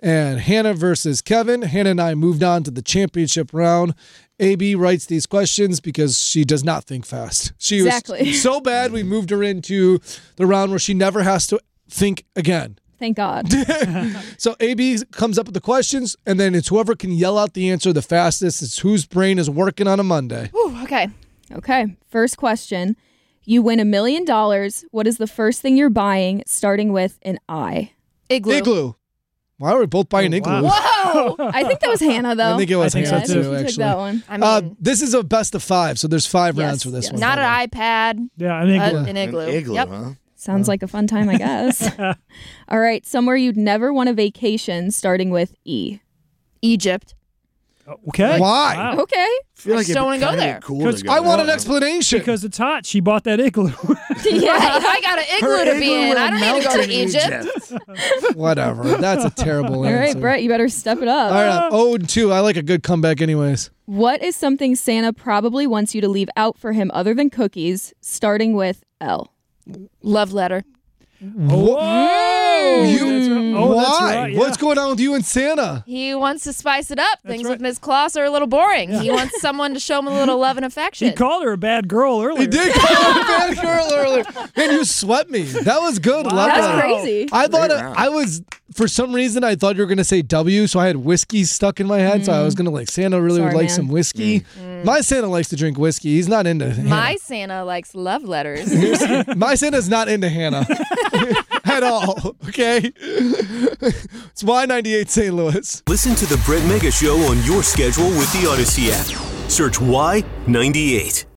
S6: and Hannah versus Kevin. Hannah and I moved on to the championship round. A B writes these questions because she does not think fast. She
S8: Exactly.
S6: was so bad we moved her into the round where she never has to think again.
S8: Thank God.
S6: So A B comes up with the questions, and then it's whoever can yell out the answer the fastest. It's whose brain is working on a Monday.
S7: Whew, okay.
S8: Okay. First question. You win a million dollars. What is the first thing you're buying, starting with an I?
S7: Igloo.
S6: Igloo. Why are we both buying igloo?
S8: Whoa! I think that was Hannah, though.
S6: I think it was
S10: I think
S6: Hannah
S10: so,
S6: too,
S10: too.
S8: I think
S6: actually.
S8: she took that one.
S7: I mean,
S6: Uh, this is a best of five, so there's five
S8: Yes,
S6: rounds for this
S8: yes.
S6: one.
S7: not an iPad.
S10: Yeah, an igloo.
S7: Uh, an igloo.
S9: An igloo,
S7: Yep.
S9: huh?
S8: Sounds like a fun time, I guess. All right. Somewhere you'd never want a vacation, starting with E.
S7: Egypt.
S10: Okay.
S6: Why?
S10: Wow.
S8: Okay.
S9: I feel
S7: I
S9: like
S7: just don't
S9: it'd
S7: wanna
S9: be
S7: go
S9: kinda
S7: there.
S9: Cool
S10: Because
S9: to go
S6: I want
S9: there.
S6: an explanation.
S10: Because it's hot. She bought that igloo.
S7: Yeah, if I got an igloo
S9: Her
S7: to be
S9: igloo
S7: in, I
S9: will
S7: don't need to go
S9: melt
S7: to
S9: in
S7: Egypt.
S6: Whatever. That's a terrible
S8: All
S6: answer.
S8: right, Brett, you better step it up.
S6: All right, I'm oh and two. I like a good comeback anyways.
S8: What is something Santa probably wants you to leave out for him other than cookies, starting with L?
S7: Love letter.
S10: Whoa!
S6: You-
S10: That's right. Oh,
S6: Why?
S10: that's right, yeah.
S6: What's going on with you and Santa?
S7: He wants to spice it up. Things
S10: right.
S7: with Miss Claus are a little boring. He wants someone to show him a little love and affection.
S10: He called her a bad girl earlier.
S6: He did call me a bad girl earlier. Man, you swept me. That was good. Love
S8: That's
S6: that.
S8: crazy.
S6: I thought
S9: Great
S6: it,
S9: round.
S6: I was for some reason I thought you were gonna say W, so I had whiskey stuck in my head. So I was gonna like Santa really would
S8: Sorry,
S6: like
S8: man.
S6: some whiskey. My Santa likes to drink whiskey. He's not into Hannah.
S7: My Santa likes love letters.
S6: My Santa's not into Hannah at all. Okay, it's Y ninety-eight Saint Louis.
S18: Listen to the Brett Mega Show on your schedule with the Odyssey app. Search Y ninety-eight.